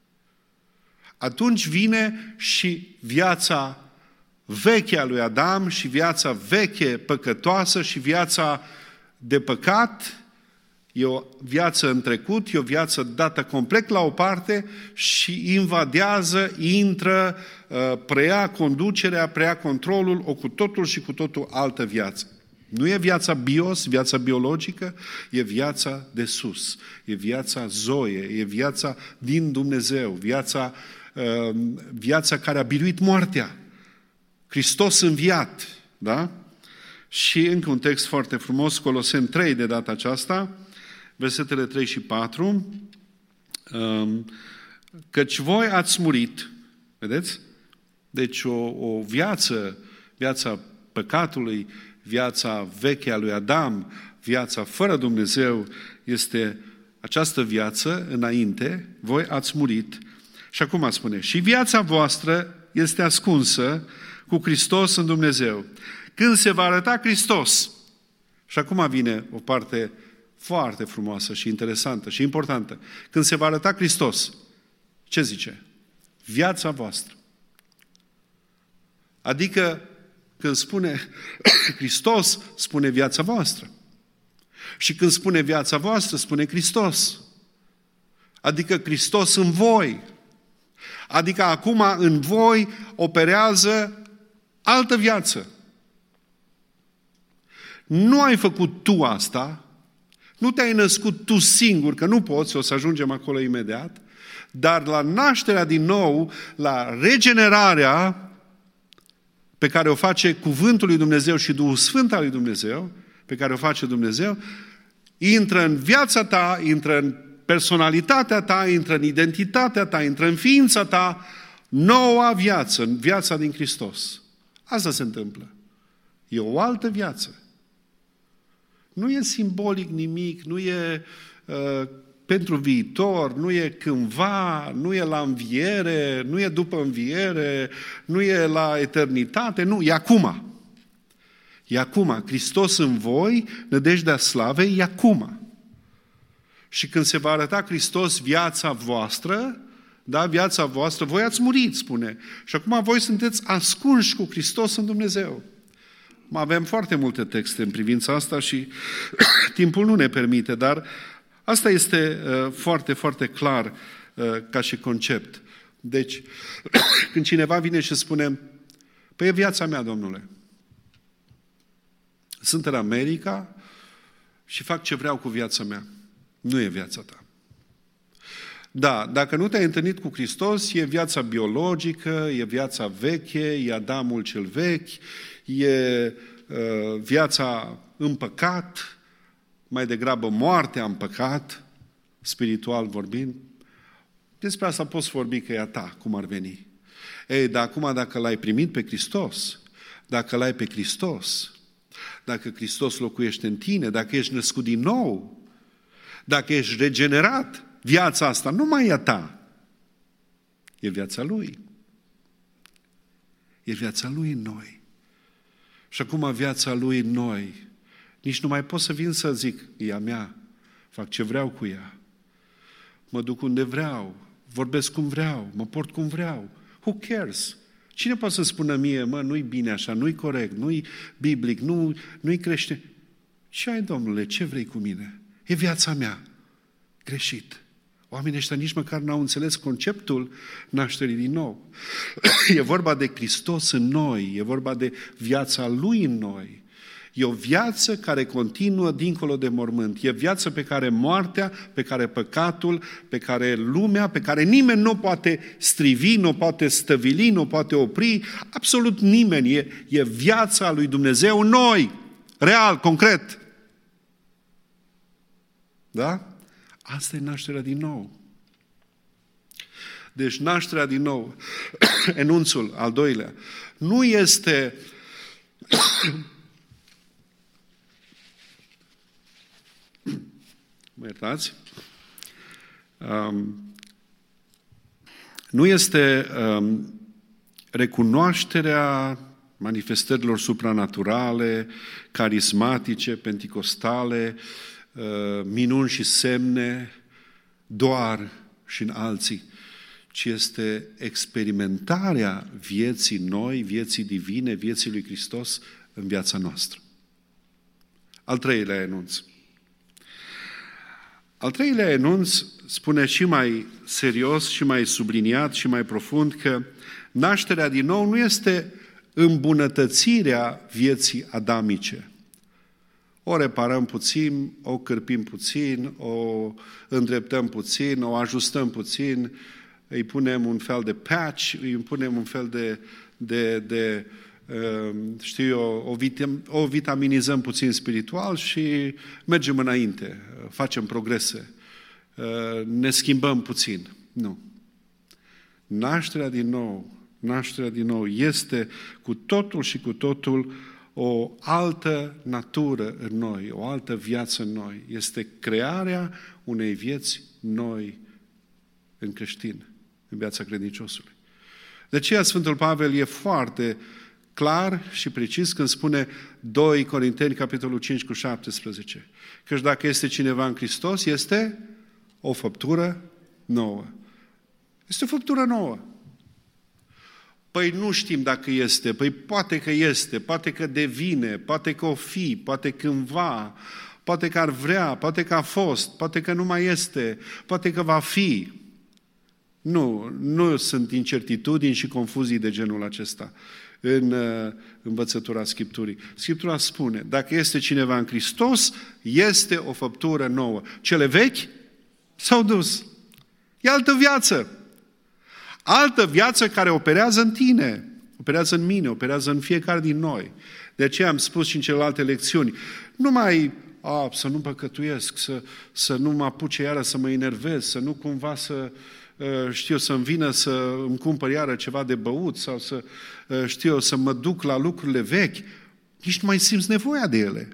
Atunci vine și viața veche a lui Adam și viața veche păcătoasă și viața de păcat. E o viață în trecut, e o viață dată complet la o parte și invadează, intră, preia conducerea, preia controlul, o cu totul și cu totul altă viață. Nu e viața bios, viața biologică, e viața de sus, e viața zoe, e viața din Dumnezeu, viața, uh, viața care a biruit moartea. Hristos înviat, da? Și încă un text foarte frumos, Coloseni trei de data aceasta, versetele trei și patru, um, căci voi ați murit, vedeți? Deci o, o viață, viața păcatului, viața veche a lui Adam, viața fără Dumnezeu, este această viață înainte, voi ați murit. Și acum spune, și viața voastră este ascunsă cu Hristos în Dumnezeu. Când se va arăta Hristos, și acum vine o parte foarte frumoasă și interesantă și importantă, când se va arăta Hristos, ce zice? Viața voastră. Adică când spune Hristos, spune viața voastră. Și când spune viața voastră, spune Hristos. Adică Hristos în voi. Adică acum în voi operează altă viață. Nu ai făcut tu asta, nu te-ai născut tu singur, că nu poți, o să ajungem acolo imediat, dar la nașterea din nou, la regenerarea pe care o face Cuvântul lui Dumnezeu și Duhul Sfânt al lui Dumnezeu, pe care o face Dumnezeu, intră în viața ta, intră în personalitatea ta, intră în identitatea ta, intră în ființa ta, noua viață, în viața din Hristos. Asta se întâmplă. E o altă viață. Nu e simbolic nimic, nu e uh, pentru viitor, nu e cândva, nu e la înviere, nu e după înviere, nu e la eternitate, nu, e acum. E acum. Hristos în voi, nădejdea slavei, e acum. Și când se va arăta Hristos viața voastră, da, viața voastră, voi ați murit, spune. Și acum voi sunteți ascunși cu Hristos în Dumnezeu. Mai avem foarte multe texte în privința asta și timpul nu ne permite, dar asta este uh, foarte, foarte clar uh, ca și concept. Deci, când cineva vine și spune, păi e viața mea, Domnule. Sunt în America și fac ce vreau cu viața mea. Nu e viața ta. Da, dacă nu te-ai întâlnit cu Hristos, e viața biologică, e viața veche, e Adamul cel vechi, e uh, viața în păcat, mai degrabă moartea în păcat, spiritual vorbind. Despre asta poți vorbi că e a ta, cum ar veni. Ei, dar acum dacă l-ai primit pe Hristos, dacă l-ai pe Hristos, dacă Hristos locuiește în tine, dacă ești născut din nou, dacă ești regenerat, viața asta nu mai e a ta. E viața Lui. E viața Lui în noi. Și acum viața Lui în noi. Nici nu mai pot să vin să zic, e a mea, fac ce vreau cu ea. Mă duc unde vreau, vorbesc cum vreau, mă port cum vreau. Who cares? Cine poate să spună mie, mă, nu-i bine așa, nu-i corect, nu-i biblic, nu, nu-i crește? Ce ai, Domnule, ce vrei cu mine? E viața mea. Greșit. Oamenii ăștia nici măcar n-au înțeles conceptul nașterii din nou. E vorba de Hristos în noi, e vorba de viața Lui în noi. E o viață care continuă dincolo de mormânt. E viață pe care moartea, pe care păcatul, pe care lumea, pe care nimeni nu poate strivi, nu poate stăvili, nu poate opri, absolut nimeni. E, e viața lui Dumnezeu în noi, real, concret. Da? Asta e nașterea din nou. Deci nașterea din nou, enunțul al doilea, nu este mă iertați, um, nu este um, recunoașterea manifestărilor supranaturale, carismatice, penticostale, uh, minuni și semne, doar și în alții, ci este experimentarea vieții noi, vieții divine, vieții lui Hristos în viața noastră. Al treilea enunț. Al treilea enunț spune și mai serios, și mai subliniat, și mai profund că nașterea din nou nu este îmbunătățirea vieții adamice, O reparăm puțin, o cârpim puțin, o îndreptăm puțin, o ajustăm puțin, îi punem un fel de patch, îi punem un fel de, de, de știu eu, o, vitam, o vitaminizăm puțin spiritual și mergem înainte, facem progrese, ne schimbăm puțin. Nu. Nașterea din nou, nașterea din nou este cu totul și cu totul o altă natură în noi, o altă viață în noi. Este crearea unei vieți noi în creștin, în viața credinciosului. De aceea Sfântul Pavel e foarte clar și precis când spune doi Corinteni, capitolul cinci cu șaptesprezece. Căci dacă este cineva în Hristos, este o făptură nouă. Este o făptură nouă. Păi nu știm dacă este, păi poate că este, poate că devine, poate că o fi, poate cândva, poate că ar vrea, poate că a fost, poate că nu mai este, poate că va fi. Nu, nu sunt incertitudini și confuzii de genul acesta în uh, învățătura Scripturii. Scriptura spune, dacă este cineva în Hristos, este o făptură nouă. Cele vechi s-au dus. E altă viață. Altă viață care operează în tine, operează în mine, operează în fiecare din noi. De aceea am spus și în celelalte lecțiuni, nu mai, a, să nu păcătuiesc, să, să nu mă apuce iară să mă enervez, să nu cumva să, știu, să-mi vină să îmi cumpăr iară ceva de băut sau să, știu, să mă duc la lucrurile vechi. Nici nu mai simți nevoia de ele.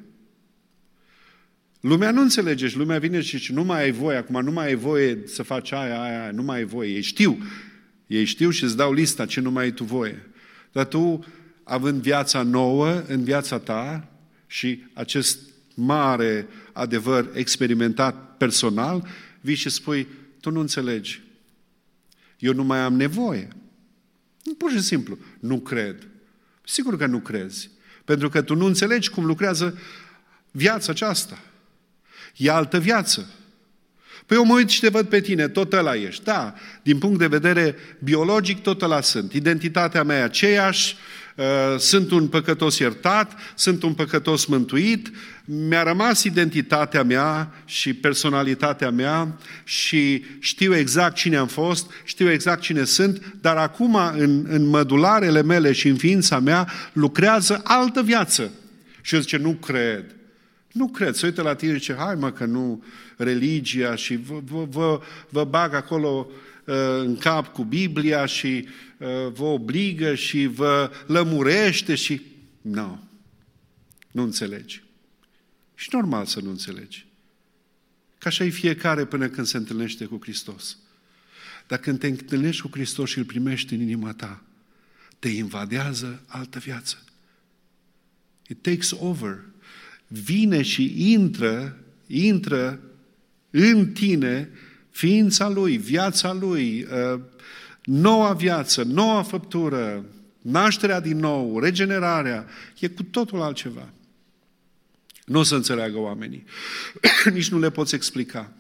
Lumea nu înțelege și lumea vine și zice, nu mai ai voie, acum nu mai ai voie să faci aia, aia, aia, nu mai ai voie. Ei știu. Ei știu și îți dau lista ce nu mai ai tu voie. Dar tu, având viața nouă în viața ta și acest mare adevăr experimentat personal, vii și spui, tu nu înțelegi. Eu nu mai am nevoie. Pur și simplu, nu cred. Sigur că nu crezi. Pentru că tu nu înțelegi cum lucrează viața aceasta. E altă viață. Păi eu mă uit și te văd pe tine, tot ăla ești. Da, din punct de vedere biologic, tot ăla sunt. Identitatea mea e aceeași, uh, sunt un păcătos iertat, sunt un păcătos mântuit, mi-a rămas identitatea mea și personalitatea mea și știu exact cine am fost, știu exact cine sunt, dar acum în, în mădularele mele și în ființa mea lucrează altă viață. Și eu zice, nu cred. Nu cred. Se uită la tine și zice, hai mă că nu, religia și vă, vă, vă, vă bag acolo uh, în cap cu Biblia și uh, vă obligă și vă lămurește și... Nu. No. Nu înțelegi. Și normal să nu înțelegi. Că așa e fiecare până când se întâlnește cu Hristos. Dar când te întâlnești cu Hristos și îl primești în inima ta, te invadează altă viață. It takes over. Vine și intră, intră în tine ființa Lui, viața Lui, noua viață, noua făptură, nașterea din nou, regenerarea, e cu totul altceva. Nu o să înțeleagă oamenii. Nici nu le poți explica.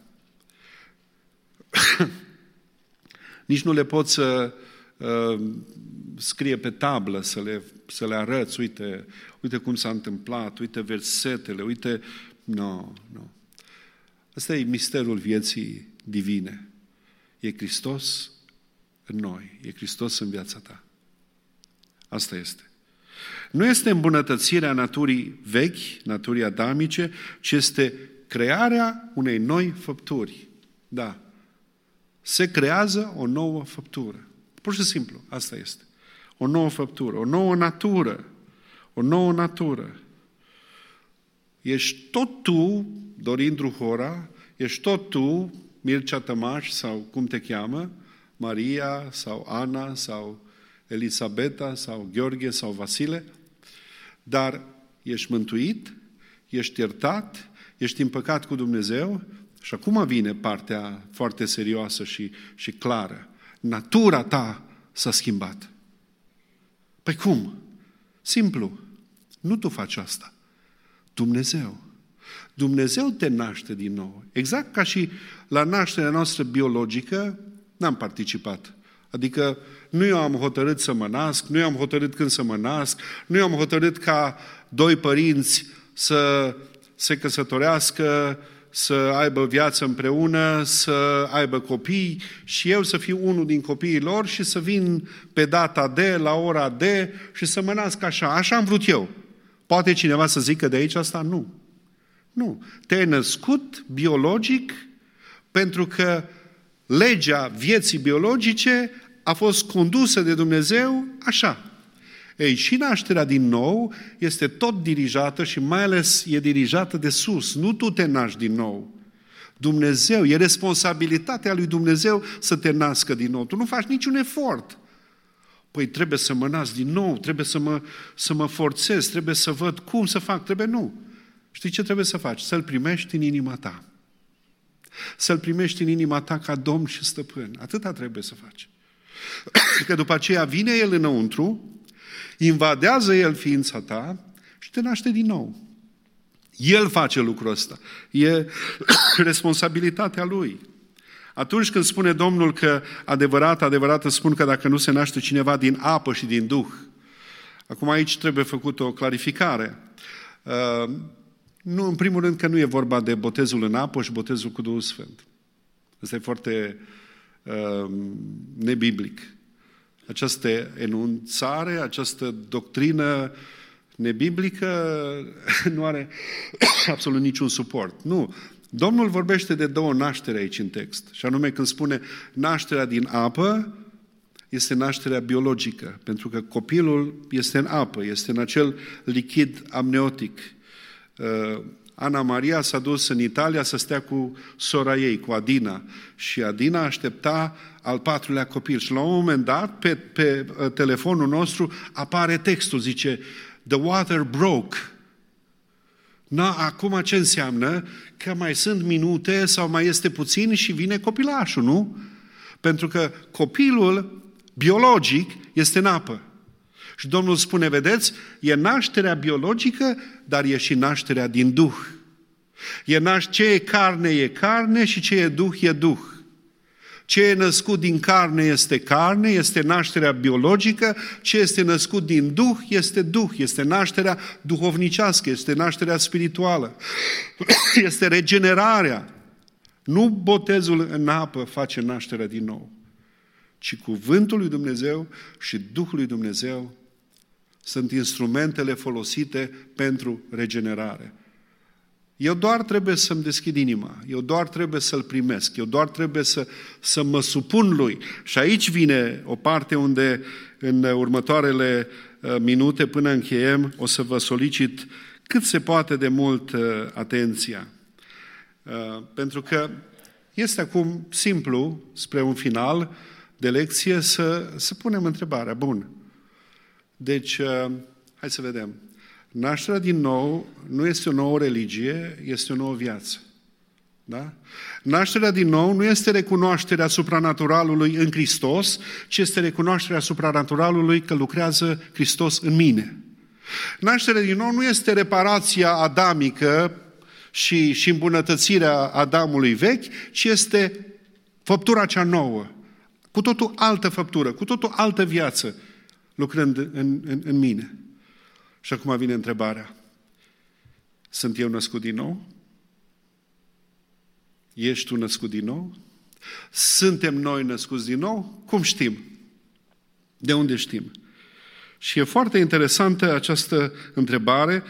Nici nu le poți să uh, scrie pe tablă, să le, să le arăți, uite, uite cum s-a întâmplat, uite versetele, uite... Nu, no, nu. No. Asta e misterul vieții divine. E Hristos în noi, e Hristos în viața ta. Asta este. Nu este îmbunătățirea naturii vechi, naturii adamice, ci este crearea unei noi făpturi. Da. Se creează o nouă făptură. Pur și simplu, asta este. O nouă făptură, o nouă natură. O nouă natură. Ești tot tu, Dorin Druhora, ești tot tu, Mircea Tămaș, sau cum te cheamă, Maria, sau Ana, sau Elisabeta, sau Gheorghe, sau Vasile, dar ești mântuit, ești iertat, ești împăcat cu Dumnezeu și acum vine partea foarte serioasă și, și clară. Natura ta s-a schimbat. Păi cum? Simplu. Nu tu faci asta. Dumnezeu. Dumnezeu te naște din nou. Exact ca și la nașterea noastră biologică, n-am participat. Adică nu eu am hotărât să mă nasc, nu eu am hotărât când să mă nasc, nu eu am hotărât ca doi părinți să se căsătorească, să aibă viață împreună, să aibă copii și eu să fiu unul din copiii lor și să vin pe data de, la ora de și să mă nasc așa. Așa am vrut eu. Poate cineva să zică de aici asta? Nu. Nu. Te-ai născut biologic pentru că legea vieții biologice a fost condusă de Dumnezeu așa. Ei, și nașterea din nou este tot dirijată și mai ales e dirijată de sus. Nu tu te naști din nou. Dumnezeu, e responsabilitatea lui Dumnezeu să te nască din nou. Tu nu faci niciun efort. Păi trebuie să mă nasc din nou, trebuie să mă, să mă forțez, trebuie să văd cum să fac, trebuie nu. Știi ce trebuie să faci? Să-L primești în inima ta. Să-L primești în inima ta ca Domn și Stăpân. Atâta trebuie să faci. Că după aceea vine El înăuntru, invadează El ființa ta și te naște din nou. El face lucrul ăsta. E responsabilitatea Lui. Atunci când spune Domnul că adevărat, adevărat îți spun că dacă nu se naște cineva din apă și din Duh, acum aici trebuie făcut o clarificare. Uh, nu, în primul rând că nu e vorba de botezul în apă și botezul cu Duhul Sfânt. Asta e foarte uh, nebiblic. Această enunțare, această doctrină nebiblică nu are absolut niciun suport. Nu. Domnul vorbește de două naștere aici în text. Și anume când spune nașterea din apă, este nașterea biologică. Pentru că copilul este în apă, este în acel lichid amniotic. Ana Maria s-a dus în Italia să stea cu sora ei, cu Adina. Și Adina aștepta al patrulea copil. Și la un moment dat, pe, pe telefonul nostru, apare textul, zice, "The water broke." Na, acum ce înseamnă? Că mai sunt minute sau mai este puțin și vine copilașul, nu? Pentru că copilul biologic este în apă. Și Domnul spune, vedeți, e nașterea biologică, dar e și nașterea din Duh. E naș- ce e carne e carne și ce e Duh e Duh. Ce e născut din carne este carne, este nașterea biologică, ce este născut din Duh este Duh, este nașterea duhovnicească, este nașterea spirituală, este regenerarea. Nu botezul în apă face nașterea din nou, ci cuvântul lui Dumnezeu și Duhul lui Dumnezeu sunt instrumentele folosite pentru regenerare. Eu doar trebuie să-mi deschid inima, eu doar trebuie să-L primesc, eu doar trebuie să, să mă supun Lui. Și aici vine o parte unde în următoarele minute până încheiem o să vă solicit cât se poate de mult atenția. Pentru că este acum simplu, spre un final de lecție, să, să punem întrebarea. Bun. Deci, hai să vedem. Nașterea din nou nu este o nouă religie, este o nouă viață. Da? Nașterea din nou nu este recunoașterea supranaturalului în Hristos, ci este recunoașterea supranaturalului că lucrează Hristos în mine. Nașterea din nou nu este reparația adamică și, și îmbunătățirea Adamului vechi, ci este făptura cea nouă, cu totul altă făptură, cu totul altă viață, lucrând în, în, în mine. Și acum vine întrebarea. Sunt eu născut din nou? Ești tu născut din nou? Suntem noi născuți din nou? Cum știm? De unde știm? Și e foarte interesantă această întrebare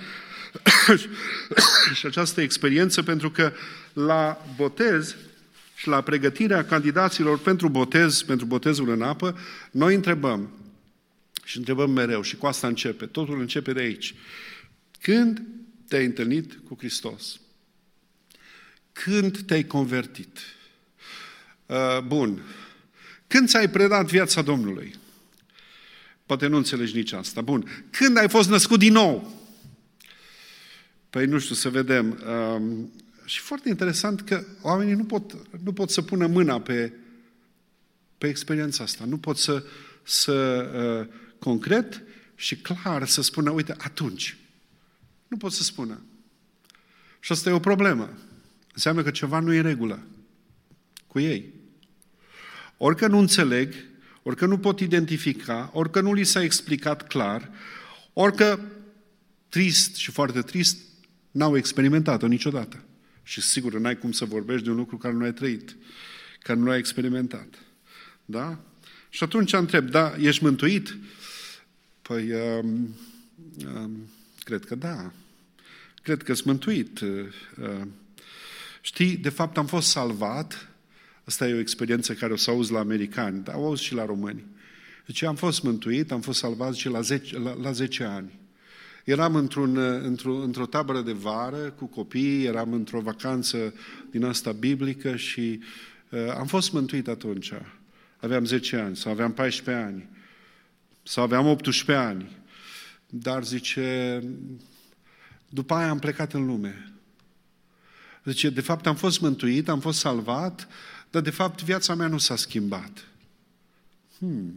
și această experiență, pentru că la botez și la pregătirea candidaților pentru botez, pentru botezul în apă, noi întrebăm, și întrebăm mereu, și cu asta începe, totul începe de aici. Când te-ai întâlnit cu Hristos? Când te-ai convertit? Uh, bun. Când ți-ai predat viața Domnului? Poate nu înțelegi nici asta. Bun. Când ai fost născut din nou? Păi nu știu, să vedem. Uh, și foarte interesant că oamenii nu pot, nu pot să pună mâna pe, pe experiența asta. Nu pot să, să uh, concret și clar să spună, uite, atunci. Nu pot să spună. Și asta e o problemă. Înseamnă că ceva nu e în regulă cu ei. Orică nu înțeleg, orică nu pot identifica, orică nu li s-a explicat clar, orică trist și foarte trist, N-au experimentat-o niciodată. Și sigur, n-ai cum să vorbești de un lucru care nu ai trăit, care nu ai experimentat. Da? Și atunci întreb, da, ești mântuit? Păi, um, um, cred că da. Cred că sunt mântuit. Uh, știi, de fapt am fost salvat. Asta e o experiență care o să auzi la americani, dar o auzi și la români. Deci am fost mântuit, am fost salvat și la zece, la, la zece ani. Eram într-un, într-o, într-o tabără de vară cu copii, eram într-o vacanță din asta biblică și uh, am fost mântuit atunci. Aveam zece ani, sau aveam paisprezece ani, sau aveam optsprezece ani. Dar zice, după aia am plecat în lume. Zice, de fapt am fost mântuit, am fost salvat, dar de fapt viața mea nu s-a schimbat. Hmm.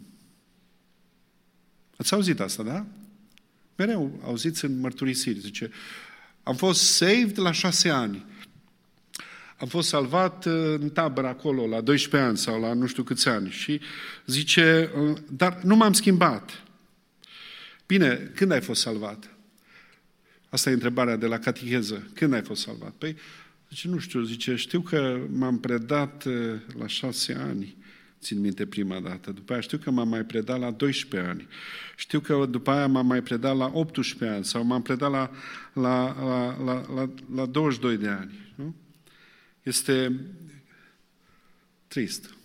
Ați auzit asta, da? Mereu auziți în mărturisiri. Zice, am fost saved la șase ani. Am fost salvat în tabără acolo, la doisprezece ani sau la nu știu câți ani. Și zice, dar nu m-am schimbat. Bine, când ai fost salvat? Asta e întrebarea de la catecheză. Când ai fost salvat? Păi, zice, nu știu, zice, știu că m-am predat la șase ani. Țin minte prima dată. După aia știu că m-am mai predat la doisprezece ani. Știu că după aia m-am mai predat la optsprezece ani sau m-am predat la, la, la, la, la, la douăzeci și doi de ani. Nu? Este trist.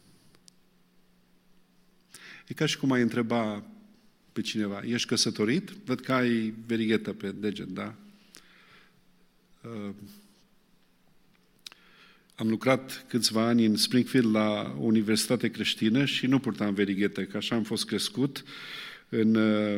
E ca și cum ai întreba pe cineva, ești căsătorit? Văd că ai verighetă pe deget, da? Uh, Am lucrat câțiva ani în Springfield la o universitate creștină și nu purtam verighetă, că așa am fost crescut în,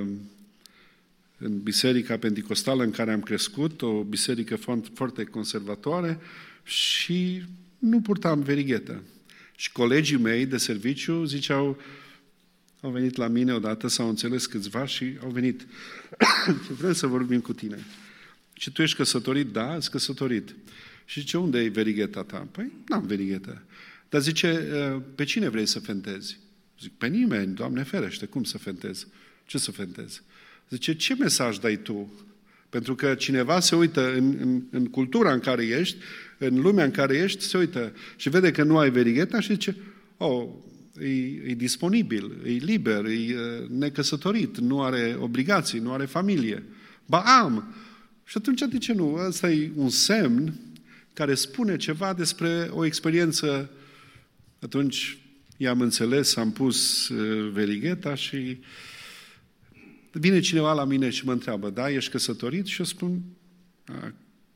în biserica penticostală în care am crescut, o biserică foarte conservatoare și nu purtam verighetă. Și colegii mei de serviciu ziceau, au venit la mine odată, s-au înțeles câțiva și au venit, vrem să vorbim cu tine. Și tu ești căsătorit? Da, ești căsătorit. Și zice, unde e verigheta ta? Păi, n-am verighetă. Dar zice, pe cine vrei să fentezi? Zic, pe nimeni, Doamne ferește, cum să fentez? Ce să fentez? Zice, ce mesaj dai tu? Pentru că cineva se uită în, în, în cultura în care ești, în lumea în care ești, se uită și vede că nu ai verigheta și zice, oh, e, e disponibil, e liber, e necăsătorit, nu are obligații, nu are familie. Ba am! Și atunci, de ce nu? Ăsta e un semn care spune ceva despre o experiență. Atunci i-am înțeles, am pus verigheta și vine cineva la mine și mă întreabă, da, ești căsătorit? Și eu spun, a,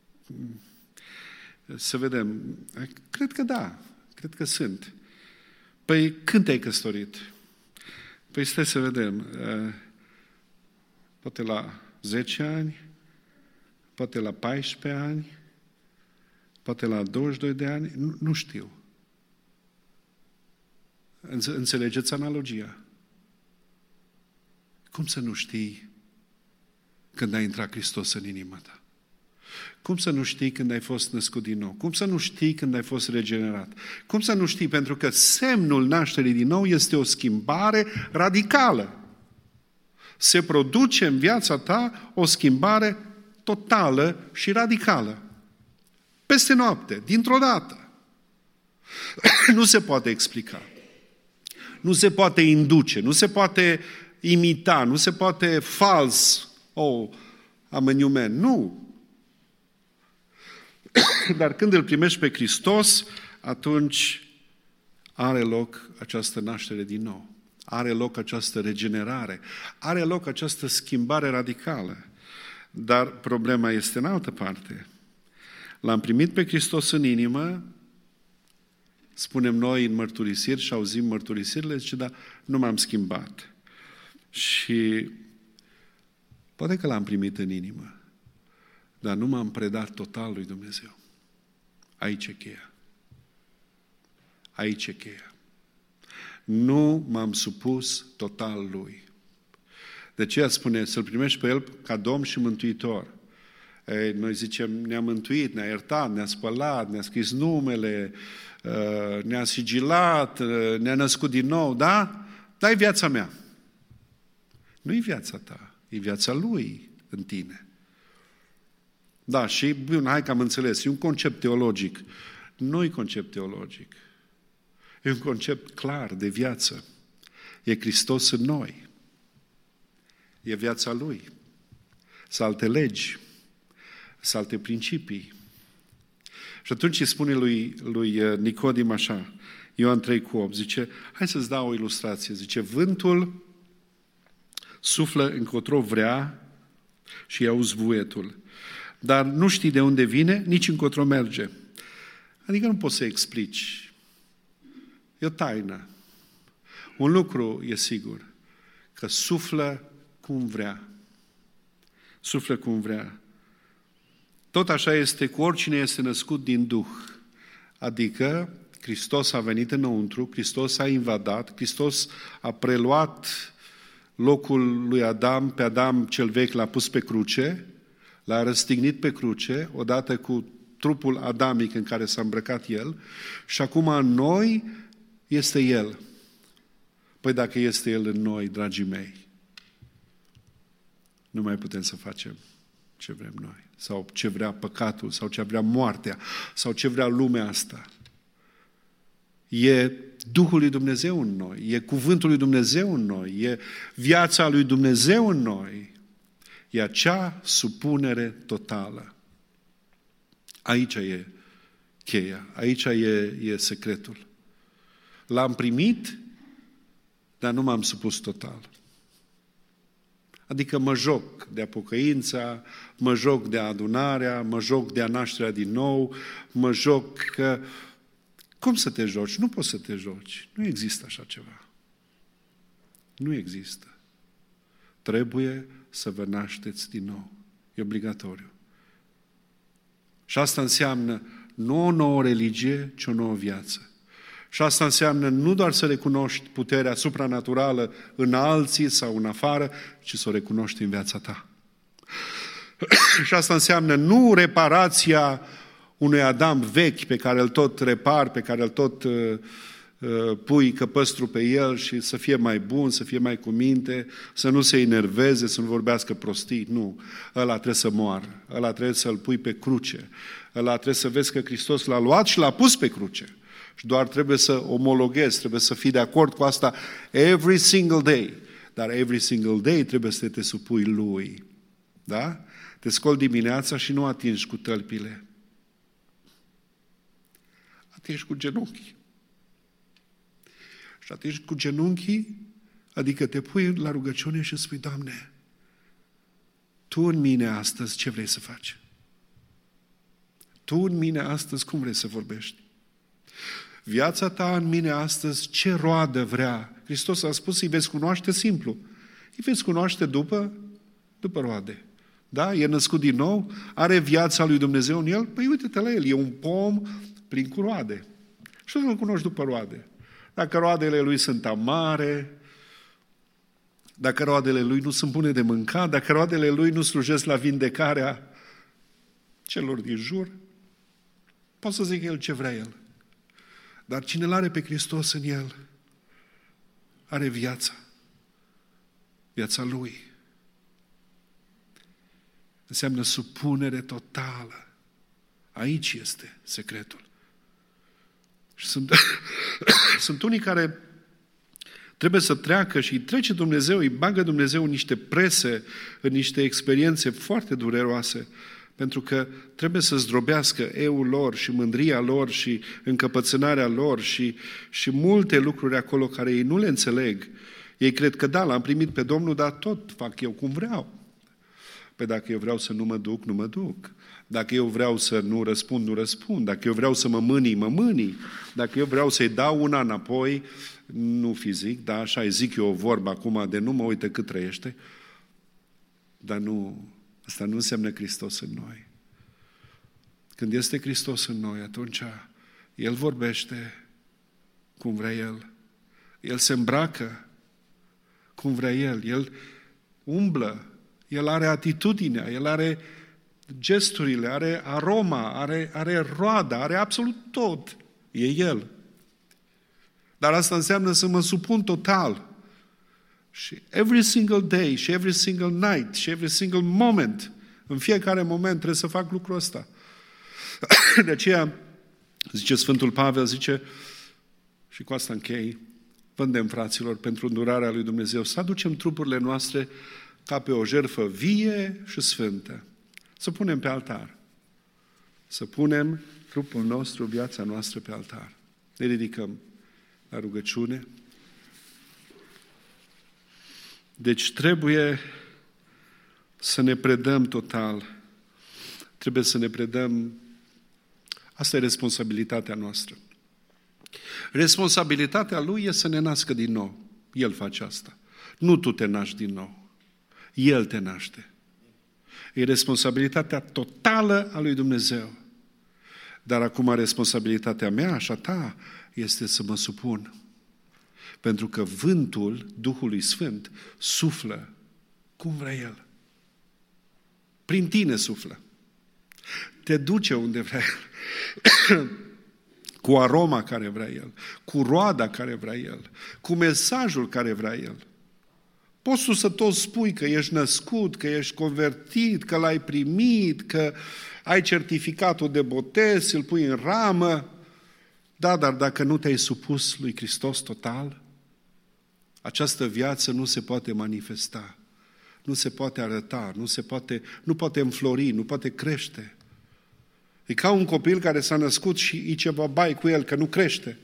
să vedem, cred că da, cred că sunt. Păi când te-ai căsătorit? Păi stai să vedem, poate la zece ani, poate la paisprezece ani, poate la douăzeci și doi de ani, nu, nu știu. Înțelegeți analogia? Cum să nu știi când a intrat Hristos în inima ta? Cum să nu știi când ai fost născut din nou? Cum să nu știi când ai fost regenerat? Cum să nu știi? Pentru că semnul nașterii din nou este o schimbare radicală. Se produce în viața ta o schimbare totală și radicală. Peste noapte, dintr-o dată. Nu se poate explica. Nu se poate induce, nu se poate imita, nu se poate fals. Oh, amăniument. Nu. Dar când îl primești pe Hristos, atunci are loc această naștere din nou. Are loc această regenerare. Are loc această schimbare radicală. Dar problema este în altă parte. L-am primit pe Hristos în inimă, spunem noi în mărturisiri și auzim mărturisirile, zice, dar nu m-am schimbat. Și poate că l-am primit în inimă, dar nu m-am predat total lui Dumnezeu. Aici e cheia. Aici e cheia. Nu m-am supus total lui. De aceea spune să-L primești pe El ca Domn și Mântuitor. Ei, noi zicem, ne-a mântuit, ne-a iertat, ne-a spălat, ne-a scris numele, ne-a sigilat, ne-a născut din nou, da? Dar e viața mea. Nu e viața ta, e viața Lui în tine. Da, și bun, hai că am înțeles, e un concept teologic. Nu e concept teologic. E un concept clar de viață. E Hristos în noi. E viața Lui. Sunt alte legi. Sunt alte principii. Și atunci îi spune lui, lui Nicodim așa, Ioan trei cu opt, zice, hai să-ți dau o ilustrație. Zice, vântul suflă încotro vrea și auzi vuietul. Dar nu știi de unde vine, nici încotro merge. Adică nu poți să explici. E o taină. Un lucru e sigur, că suflă cum vrea. Suflă cum vrea. Tot așa este cu oricine este născut din Duh. Adică Hristos a venit înăuntru, Hristos a invadat, Hristos a preluat locul lui Adam, pe Adam cel vechi l-a pus pe cruce, l-a răstignit pe cruce, odată cu trupul adamic în care s-a îmbrăcat el, și acum în noi este El. Păi dacă este El în noi, dragii mei, nu mai putem să facem ce vrem noi, sau ce vrea păcatul, sau ce vrea moartea, sau ce vrea lumea asta. E Duhul lui Dumnezeu în noi, e Cuvântul lui Dumnezeu în noi, e viața lui Dumnezeu în noi, e acea supunere totală. Aici e cheia, aici e, e secretul. L-am primit, dar nu m-am supus total. Adică mă joc de pocăința, mă joc de adunarea, mă joc de nașterea din nou, mă joc că... Cum să te joci? Nu poți să te joci. Nu există așa ceva. Nu există. Trebuie să vă nașteți din nou. E obligatoriu. Și asta înseamnă nu o nouă religie, ci o nouă viață. Și asta înseamnă nu doar să recunoști puterea supranaturală în alții sau în afară, ci să o recunoști în viața ta. Și asta înseamnă nu reparația unui Adam vechi pe care îl tot repar, pe care îl tot uh, uh, pui căpăstru pe el și să fie mai bun, să fie mai cu minte, să nu se enerveze, să nu vorbească prostii. Nu. Ăla trebuie să moară. Ăla trebuie să-l pui pe cruce. Ăla trebuie să vezi că Hristos l-a luat și l-a pus pe cruce. Și doar trebuie să omologhezi, trebuie să fii de acord cu asta every single day. Dar every single day trebuie să te supui Lui. Da? Te scoli dimineața și nu atingi cu tălpile. Atingi cu genunchii. Și atingi cu genunchii, adică te pui la rugăciune și spui, Doamne, Tu în mine astăzi ce vrei să faci? Tu în mine astăzi cum vrei să vorbești? Viața ta în mine astăzi ce roadă vrea? Hristos a spus, îi veți cunoaște simplu. Îi veți cunoaște după, după roade. Da? E născut din nou, are viața lui Dumnezeu în el, păi uite-te la el, e un pom plin cu roade. Și nu-l cunoști după roade. Dacă roadele lui sunt amare, dacă roadele lui nu sunt bune de mâncat, dacă roadele lui nu slujesc la vindecarea celor din jur, poate să zică el ce vrea el. Dar cine l-are pe Hristos în el, are viața. Viața lui. Înseamnă supunere totală. Aici este secretul. Și sunt, sunt unii care trebuie să treacă și îi trece Dumnezeu, îi bagă Dumnezeu în niște prese, în niște experiențe foarte dureroase, pentru că trebuie să zdrobească eul lor și mândria lor și încăpățânarea lor și, și multe lucruri acolo care ei nu le înțeleg. Ei cred că da, l-am primit pe Domnul, dar tot fac eu cum vreau. Păi dacă eu vreau să nu mă duc, nu mă duc. Dacă eu vreau să nu răspund, nu răspund. Dacă eu vreau să mă mânii, mă mânii. Dacă eu vreau să-i dau una înapoi, nu fizic, dar așa zic eu o vorbă acum de nu mă uite cât trăiește, dar nu, asta nu înseamnă Hristos în noi. Când este Hristos în noi, atunci El vorbește cum vrea El. El se îmbracă cum vrea El. El umblă. El are atitudinea, El are gesturile, are aroma, are, are roada, are absolut tot. E El. Dar asta înseamnă să mă supun total. Și every single day, și every single night, și every single moment În fiecare moment trebuie să fac lucrul ăsta. De aceea, zice Sfântul Pavel, zice, și cu asta închei, vă îndemn, fraților, pentru îndurarea lui Dumnezeu, să aducem trupurile noastre ca pe o jertfă vie și sfântă. Să punem pe altar. Să punem trupul nostru, viața noastră pe altar. Ne ridicăm la rugăciune. Deci trebuie să ne predăm total. Trebuie să ne predăm. Asta e responsabilitatea noastră. Responsabilitatea Lui e să ne nască din nou. El face asta. Nu tu te naști din nou. El te naște. E responsabilitatea totală a lui Dumnezeu. Dar acum responsabilitatea mea și a ta este să mă supun. Pentru că vântul Duhului Sfânt suflă cum vrea El. Prin tine suflă. Te duce unde vrea El. Cu aroma care vrea El. Cu roada care vrea El. Cu mesajul care vrea El. Poți tu să tot spui că ești născut, că ești convertit, că l-ai primit, că ai certificatul de botez, îl pui în ramă. Da, dar dacă nu te-ai supus lui Hristos total, această viață nu se poate manifesta, nu se poate arăta, nu se poate, nu poate înflori, nu poate crește. E ca un copil care s-a născut și e ceva bai cu el, că nu crește.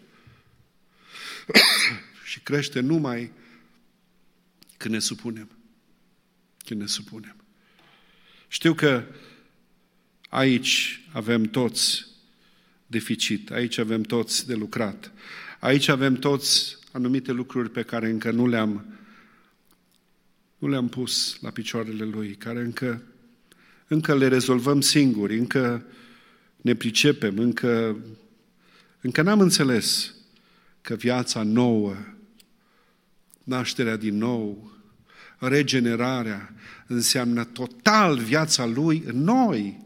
Și crește numai când ne supunem. Când ne supunem. Știu că aici avem toți deficit, aici avem toți de lucrat, aici avem toți anumite lucruri pe care încă nu le-am nu le-am pus la picioarele Lui, care încă, încă le rezolvăm singuri, încă ne pricepem, încă, încă n-am înțeles că viața nouă, nașterea din nou, regenerarea, înseamnă total viața Lui în noi,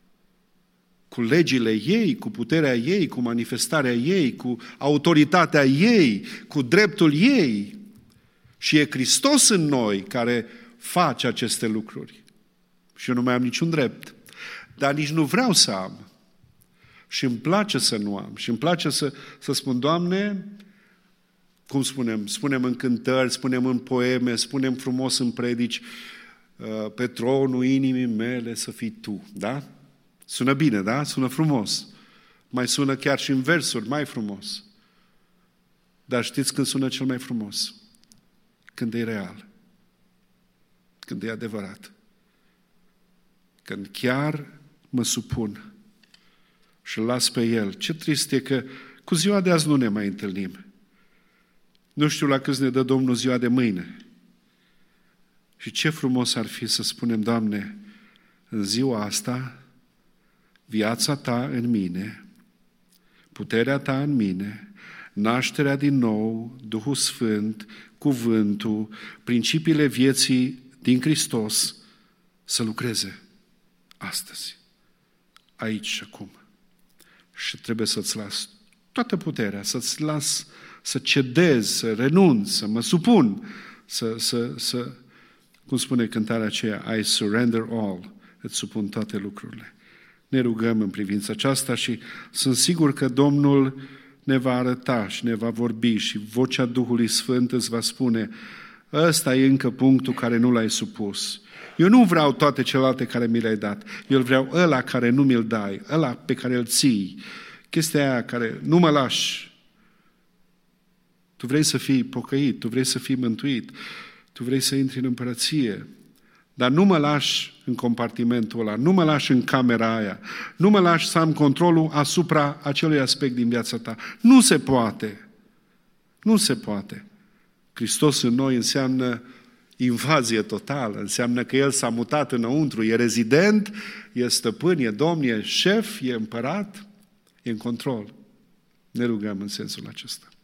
cu legile ei, cu puterea ei, cu manifestarea ei, cu autoritatea ei, cu dreptul ei. Și e Hristos în noi care face aceste lucruri. Și eu nu mai am niciun drept, dar nici nu vreau să am. Și îmi place să nu am. Și îmi place să, să spun, Doamne, cum spunem? Spunem în cântări, spunem în poeme, spunem frumos în predici, pe tronul inimii mele să fii Tu. Da? Sună bine, da? Sună frumos. Mai sună chiar și în versuri, mai frumos. Dar știți când sună cel mai frumos? Când e real. Când e adevărat. Când chiar mă supun și îl las pe El. Ce trist e că cu ziua de azi nu ne mai întâlnim. Nu știu la câți ne dă Domnul ziua de mâine. Și ce frumos ar fi să spunem, Doamne, în ziua asta, viața Ta în mine, puterea Ta în mine, nașterea din nou, Duhul Sfânt, cuvântul, principiile vieții din Hristos să lucreze astăzi, aici și acum. Și trebuie să-ți las toată puterea, să-ți las să cedez, să renunț, să mă supun, să, să, să cum spune cântarea aceea, I surrender all, îți supun toate lucrurile. Ne rugăm în privința aceasta și sunt sigur că Domnul ne va arăta și ne va vorbi și vocea Duhului Sfânt îți va spune, ăsta e încă punctul care nu l-ai supus. Eu nu vreau toate celelalte care mi le-ai dat. Eu vreau ăla care nu mi-l dai, ăla pe care îl ții. Chestia aia care nu mă lași. Tu vrei să fii pocăit, tu vrei să fii mântuit, tu vrei să intri în împărăție, dar nu mă lași în compartimentul ăla, nu mă lași în camera aia, nu mă lași să am controlul asupra acelui aspect din viața ta. Nu se poate. Nu se poate. Hristos în noi înseamnă invazie totală, înseamnă că El s-a mutat înăuntru, e rezident, e stăpân, e domn, e șef, e împărat, e în control. Ne rugăm în sensul acesta.